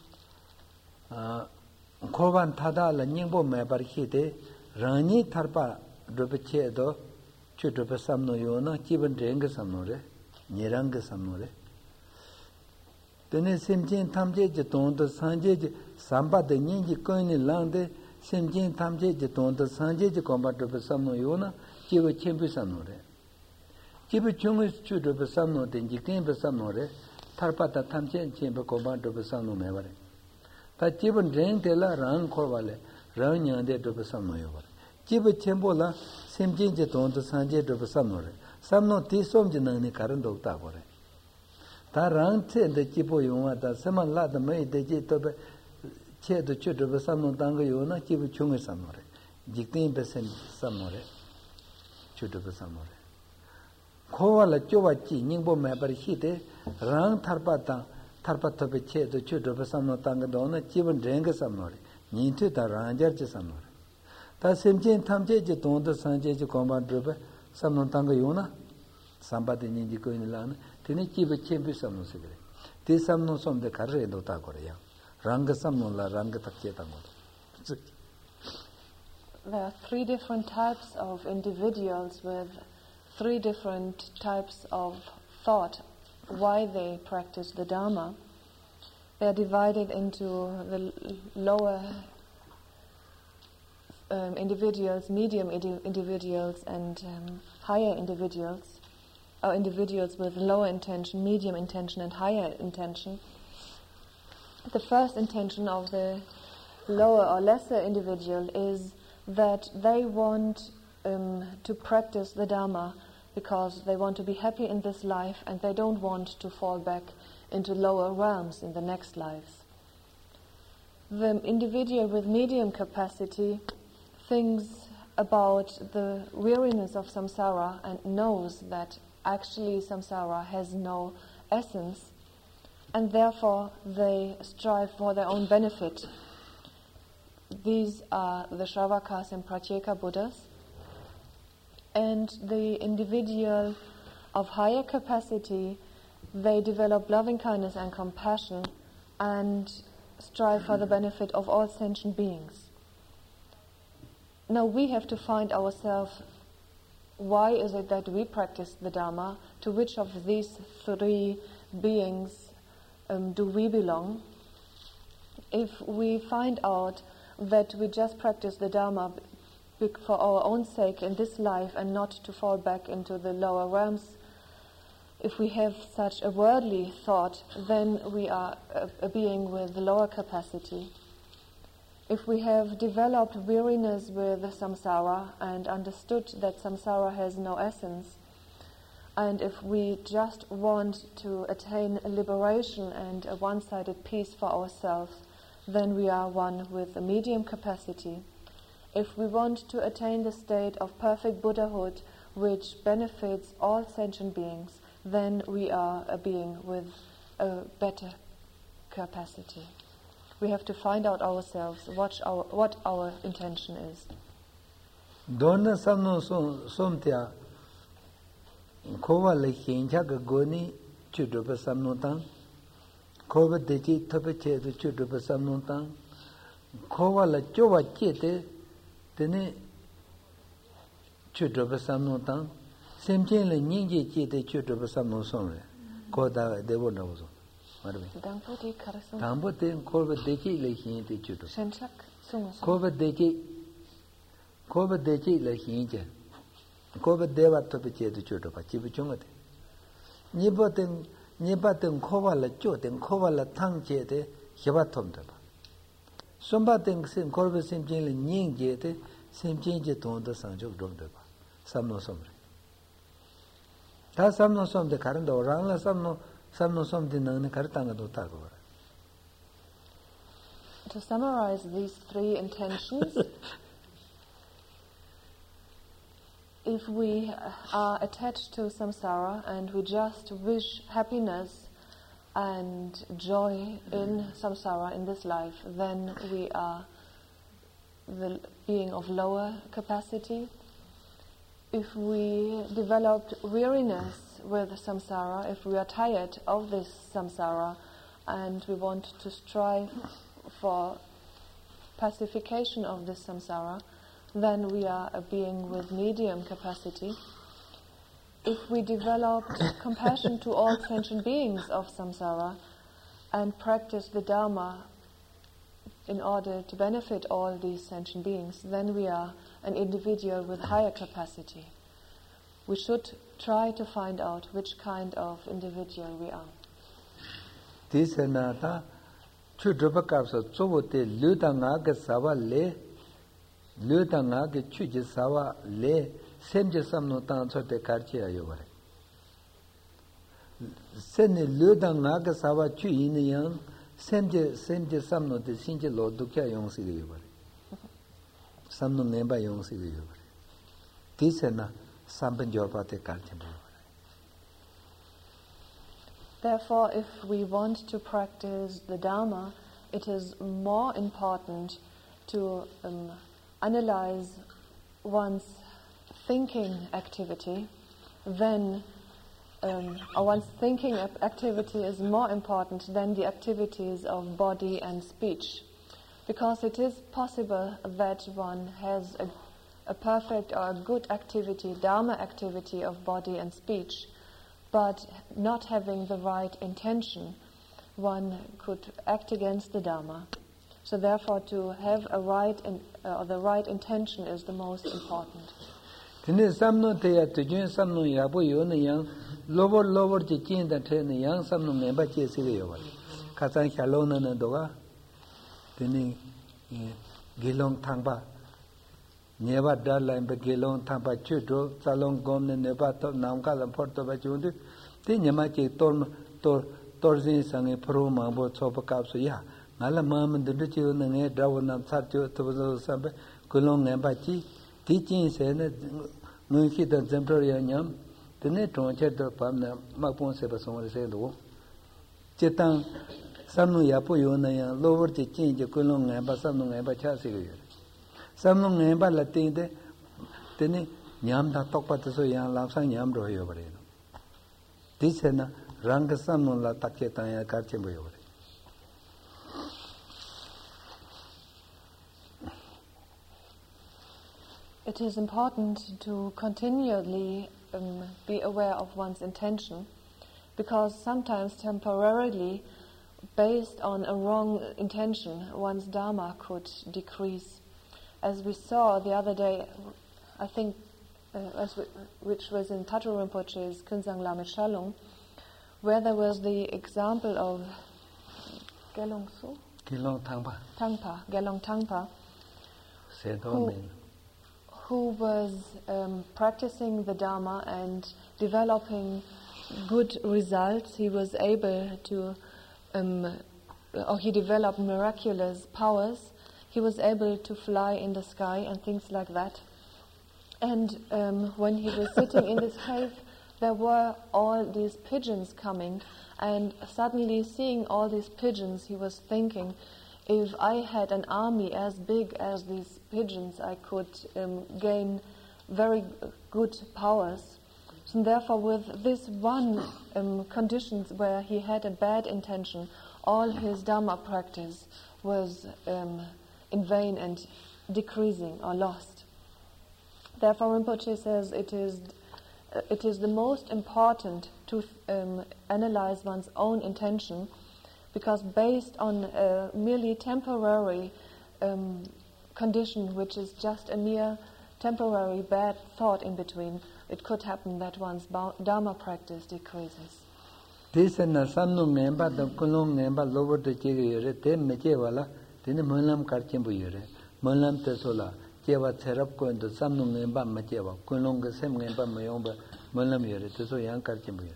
koban tada la nyingbo mebar khide rani tharpa drupa che do chudruba samno yuna chiban renga samno re. Niranga samno re. Tene semchen tamche je tonda sanje je samba de nyingi koini langde semchen tamche je tonda sanje je komba drupa samno yona jiwa chenpu samno re. Jiwa chungi chu drupa samno ten jikinpa samno re tarpa ta tamche chenpa komba drupa samno mewa re. Ta jiwa reng te la rang korwa le rang nyangde drupa samno yo re. Jiwa chenpo la semchen je tonda sanje drupa samno re. Samno ti som je nangni karan dokta ko re. Ta rang tse de jipo yunga ta sema la da mai de ji tobe che do chu do samno tang yo na jipo chung samno re jiktin be sen samno re chu do samno re ko wala cho wa ji ning bo me bar hi de rang tharpa ta tharpa tobe che do chu do samno tang do na jipo reng samno re ni tu ta rang jar che samno re ta semchen tham che je ton do san je je ko ba do be samno tang yo na samba de ni ji ko ni la na tene jiba chenpi samno sikare. Te samno somde karre do ta kore yang. Ranga samno la ranga takye tango.
There are three different types of individuals with three different types of thought. Why they practice the Dharma. They are divided into the lower um, individuals, medium indi- individuals, and um, higher individuals. Or individuals with lower intention, medium intention, and higher intention. The first intention of the lower or lesser individual is that they want um, to practice the Dharma because they want to be happy in this life and they don't want to fall back into lower realms in the next lives. The individual with medium capacity thinks about the weariness of samsara and knows that actually samsara has no essence, and therefore they strive for their own benefit. These are the Shravakas and Pratyeka Buddhas, and the individual of higher capacity, they develop loving kindness and compassion and strive for the benefit of all sentient beings. Now we have to find ourselves, why is it that we practice the Dharma? To which of these three beings um, do we belong? If we find out that we just practice the Dharma for our own sake in this life and not to fall back into the lower realms, if we have such a worldly thought, then we are a, a being with lower capacity. If we have developed weariness with samsara and understood that samsara has no essence, and if we just want to attain a liberation and a one-sided peace for ourselves, then we are one with a medium capacity. If we want to attain the state of perfect Buddhahood, which benefits all sentient beings, then we are a being with a better capacity. We have to find out ourselves what our, what our intention is.
Dona samno somtia kova le hinja ga goni chudoba samno tang kova deji tobe che de chudoba samno tang kova la chowa chete tene chudoba samno tang semchen le nyinge chete chudoba samno somre koda devo nawo
Dangpoti karasung.
Dangpoti korba dechi le hin te chudo.
Shenchak sung.
Korba dechi, korba dechi le hin je. Korba deva tope che te chudo pa chibu chunga te. Nipa ten, nipa ten korba la cho ten korba la tang che te hiba tom te pa. Somba ten sim korba simchen le nying je te simchen je tonda sanjok dom te pa. Samno somre. Ta samno som te karanda orang la samno To
summarize these three intentions, if we are attached to samsara and we just wish happiness and joy in samsara in this life, then we are the being of lower capacity. If we developed weariness with samsara, if we are tired of this samsara and we want to strive for pacification of this samsara, then we are a being with medium capacity. If we developed compassion to all sentient beings of samsara and practice the Dharma in order to benefit all these sentient beings, then we are an individual with higher capacity. We should try to find out which kind of individual we are.
This is not chudrupakapsa chobote lutanga ke sawa le lutanga ke chuji sawa le semje samno tan chote karchi ayobare. Sene lutanga ke sawa chu yin yang semje semje samno de sinje lo dukya yong si ayobare. Samno nemba yong si ayobare. This is not
Therefore, if we want to practice the Dharma, it is more important to um, analyze one's thinking activity than um, or one's thinking activity is more important than the activities of body and speech, because it is possible that one has a a perfect or a good activity, Dharma activity of body and speech, but not having the right intention, one could act against the Dharma. So therefore to have a right in, uh, or the right intention is the most important.
Tene samno teya tujun samno yabo yo ne yang lower lower je chin da the ne yang samno memba che se yo ba. 가장 샬로는 도가 되니 길롱 탕바 네바 달라임 베길롱 탕바 추도 살롱 곰네 네바토 남가람 포르토 바준데 테 냐마치 tor torzin sange pro mambo chopa kapsuya ngala mam de chu nge dawana sar chu to sambe kulong nge ba chi ti chin se ne ngi khi da temporary nyam tene ton che do pam na ma pon se ba song se do chetang samnu ya po yo na ya lower chi chin je kulong nge ba samnu nge ba cha se yo samnu nge ba la tin de tene nyam da tok pa so ya la sang nyam ro yo bare no ti se na rang samnu la takke ta ya kar che bo yo bare.
It is important to continually um, be aware of one's intention, because sometimes temporarily, based on a wrong intention, one's dharma could decrease. As we saw the other day, I think, uh, as we, which was in Tatu Rinpoche's Kunsang Lame Shalung, where there was the example of Gelong Su?
Gelong Tangpa.
Tangpa, Gelong Tangpa,
who,
who was um, practicing the Dharma and developing good results. He was able to, um, or he developed miraculous powers. He was able to fly in the sky and things like that. And um, when he was sitting in this cave, there were all these pigeons coming, and suddenly seeing all these pigeons, he was thinking, if I had an army as big as these pigeons, I could um, gain very good powers. So therefore, with this one um, conditions where he had a bad intention, all his Dharma practice was um, in vain and decreasing or lost. Therefore, Rinpoche says it is uh, it is the most important to um, analyze one's own intention, because based on a merely temporary um, condition, which is just a mere temporary bad thought in between, it could happen that one's Dharma practice decreases.
This is a samnu member, the kulong member, lower the chiri, te mechevala, then the mulam karchimbuyure, mulam tesola, cheva serap ko into samnu member, mecheva, kulong sem member, mayomba, mulam yure, teso yang karchimbuyure.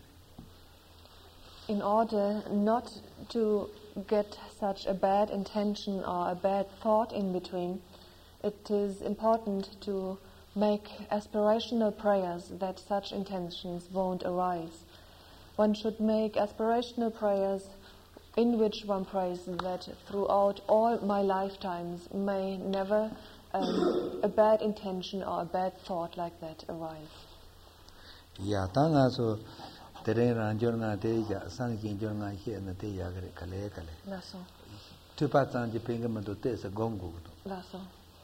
In order not to get such a bad intention or a bad thought in between, it is important to make aspirational prayers that such intentions won't arise. One should make aspirational prayers in which one prays that throughout all my lifetimes may never um, a bad intention or a bad thought like that arise.
Yeah, so tere ranjornga te ja sankin jornga here na te ya gare kale kale.
Laso.
Tu patsan ji pingam do te sa gongu.
Laso.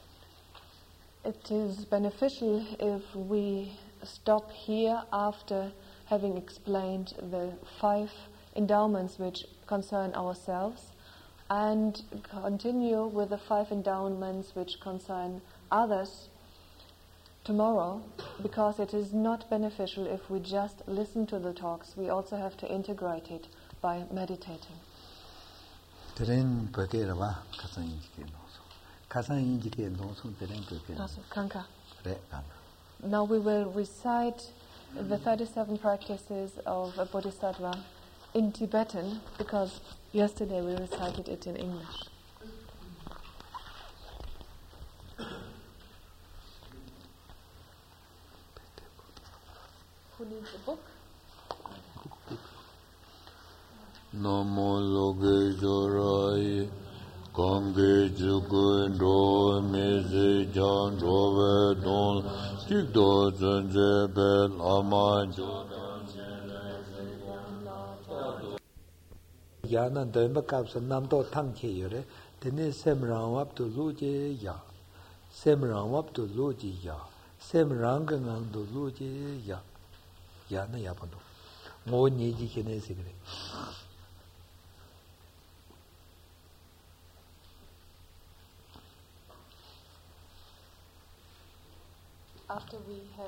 It is beneficial if we stop here after having explained the five endowments which concern ourselves, and continue with the five endowments which concern others tomorrow, because it is not beneficial if we just listen to the talks. We also have to integrate it by meditating. Now we will recite the thirty-seven practices of a bodhisattva in Tibetan, because yesterday we recited it in English. Who needs a book?
Namo loge jorai konge jugu do meze jan rove don tikdo zanje bel ama jodan
yana demba kapsa namdo tangche yore tene semrang wap to luje ya semrang wap to luje ya semrang ngang do luje ya yana yapando ngo nyeji kene sigre.
After we have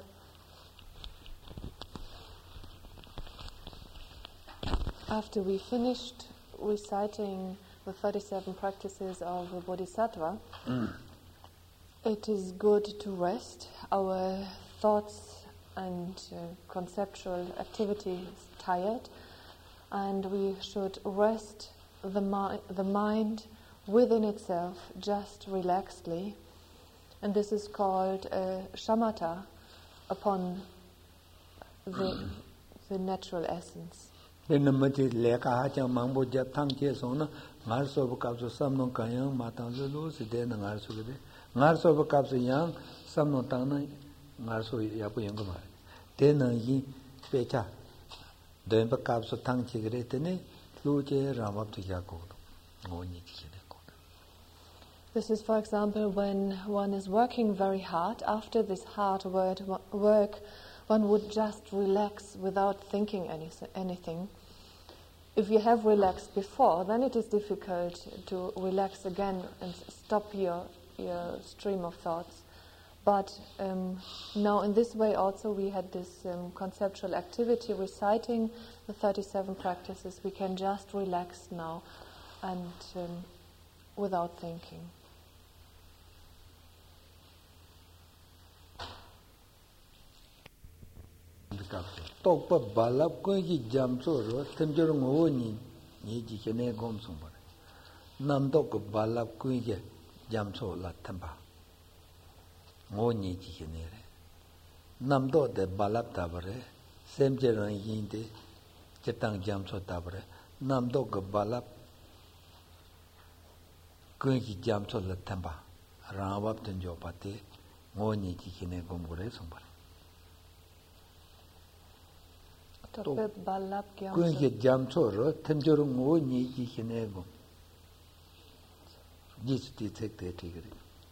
after we finished reciting the thirty-seven practices of the Bodhisattva,
mm.
it is good to rest. Our thoughts and uh, conceptual activity is tired, and we should rest the, mi- the mind within itself, just relaxedly. And this is called uh, shamatha upon the, the natural essence.
Denamati leka hacha mambo jatang che sona ngar so bakapso samno kayang matang lu si de ngar so de ngar so bakapso yang samno tang na ngar so ya pu yang ma de na yi pecha de bakapso tang che gre te ne lu che ramap tu ya ko ngo ni chi de ko.
This is, for example, when one is working very hard. After this hard work, work one would just relax without thinking any, anything. If you have relaxed before, then it is difficult to relax again and stop your, your stream of thoughts. But um, now in this way also we had this um, conceptual activity reciting the thirty-seven practices. We can just relax now and um, without thinking.
Tokpa balap ko ki jamso ro temjor ngo ni ni ji kene gom sum ba nam dok ko balap ko ki jamso la tamba ngo ni ji kene re nam do de balap ta bare semje ran yin de chetang jamso ta bare nam dok ko balap ko ki jamso la tamba rawap den jo pate ngo ni ji kene gom gore sum ba Kuinke jamso ro temjoro ngo ni ji hine go. Jis ti tek te tigri.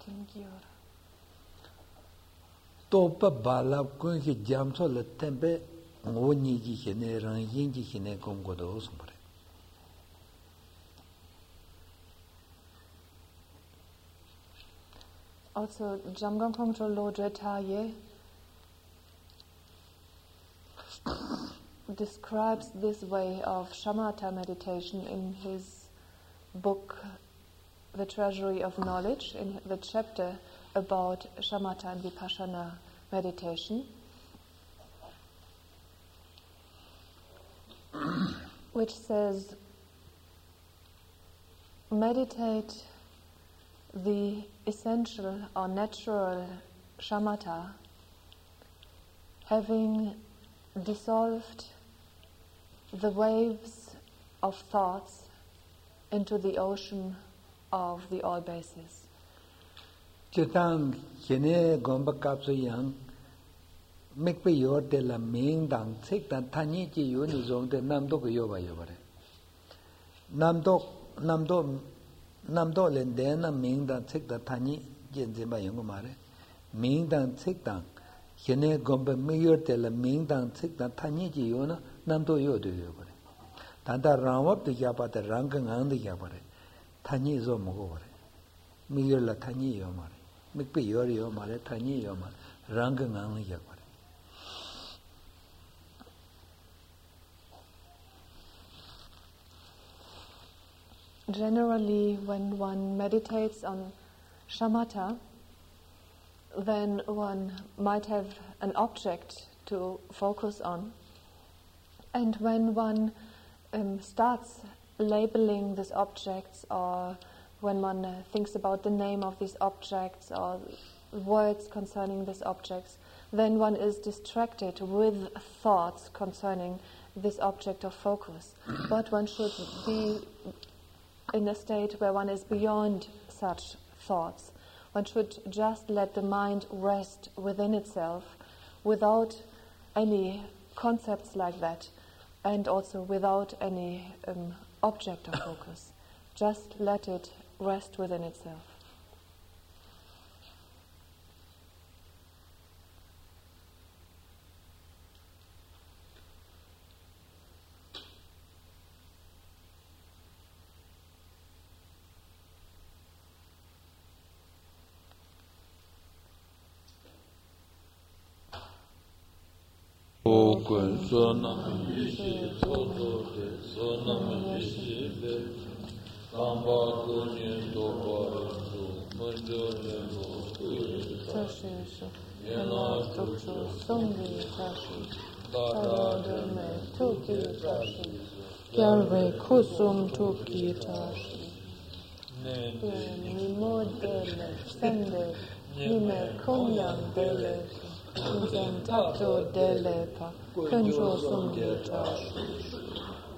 Topa balap kuinke jamso le tempe ngo ni ji hine ran yin ji hine gom go do sumpare.
Also, Jamgon Kongtrul Lodre Taye describes this way of shamatha meditation in his book The Treasury of Knowledge, in the chapter about shamatha and vipassana meditation, which says, meditate the essential or natural shamatha, having dissolved the waves of thoughts into the ocean of the all bases.
Chetang kene gomba kapso yang mekpe yor de la ming dang tsek dan tanyi ji yu ni zong de namdo ko yoba yobare. Namdo namdo namdo len de na ming dang tsek da tanyi jen zimba yung mare. Ming dang tsek dang kene gomba me yor de la ming dang tsek dan tanyi ji yu na namdo yo de yobare. Tanda ramwap de yabate ranga ngang de yabare. Tanyi zo mogo bare. Me yor la tanyi yo mare. Mekpe yor yo mare, tanyi yo mare. Ranga ngang de yabare.
Generally, when one meditates on shamatha, then one might have an object to focus on. And when one um, starts labeling these objects, or when one uh, thinks about the name of these objects or words concerning these objects, then one is distracted with thoughts concerning this object of focus. But one should be in a state where one is beyond such thoughts. One should just let the mind rest within itself without any concepts like that, and also without any um, object of focus. Just let it rest within itself.
Okun sonam yişi sotoke sonam yişi be Kamba kunye topa su manjone mokuye
Tashisu, Yena Tuksu, Sumbi Tashi, Taradame, Tuki Tashi, Gyalve Kusum Tuki Tashi, Nimo Dele, Sende, Nime Kunyang Dele, Nzen Tato Dele Pa, Kunjo Sumbi Tashi.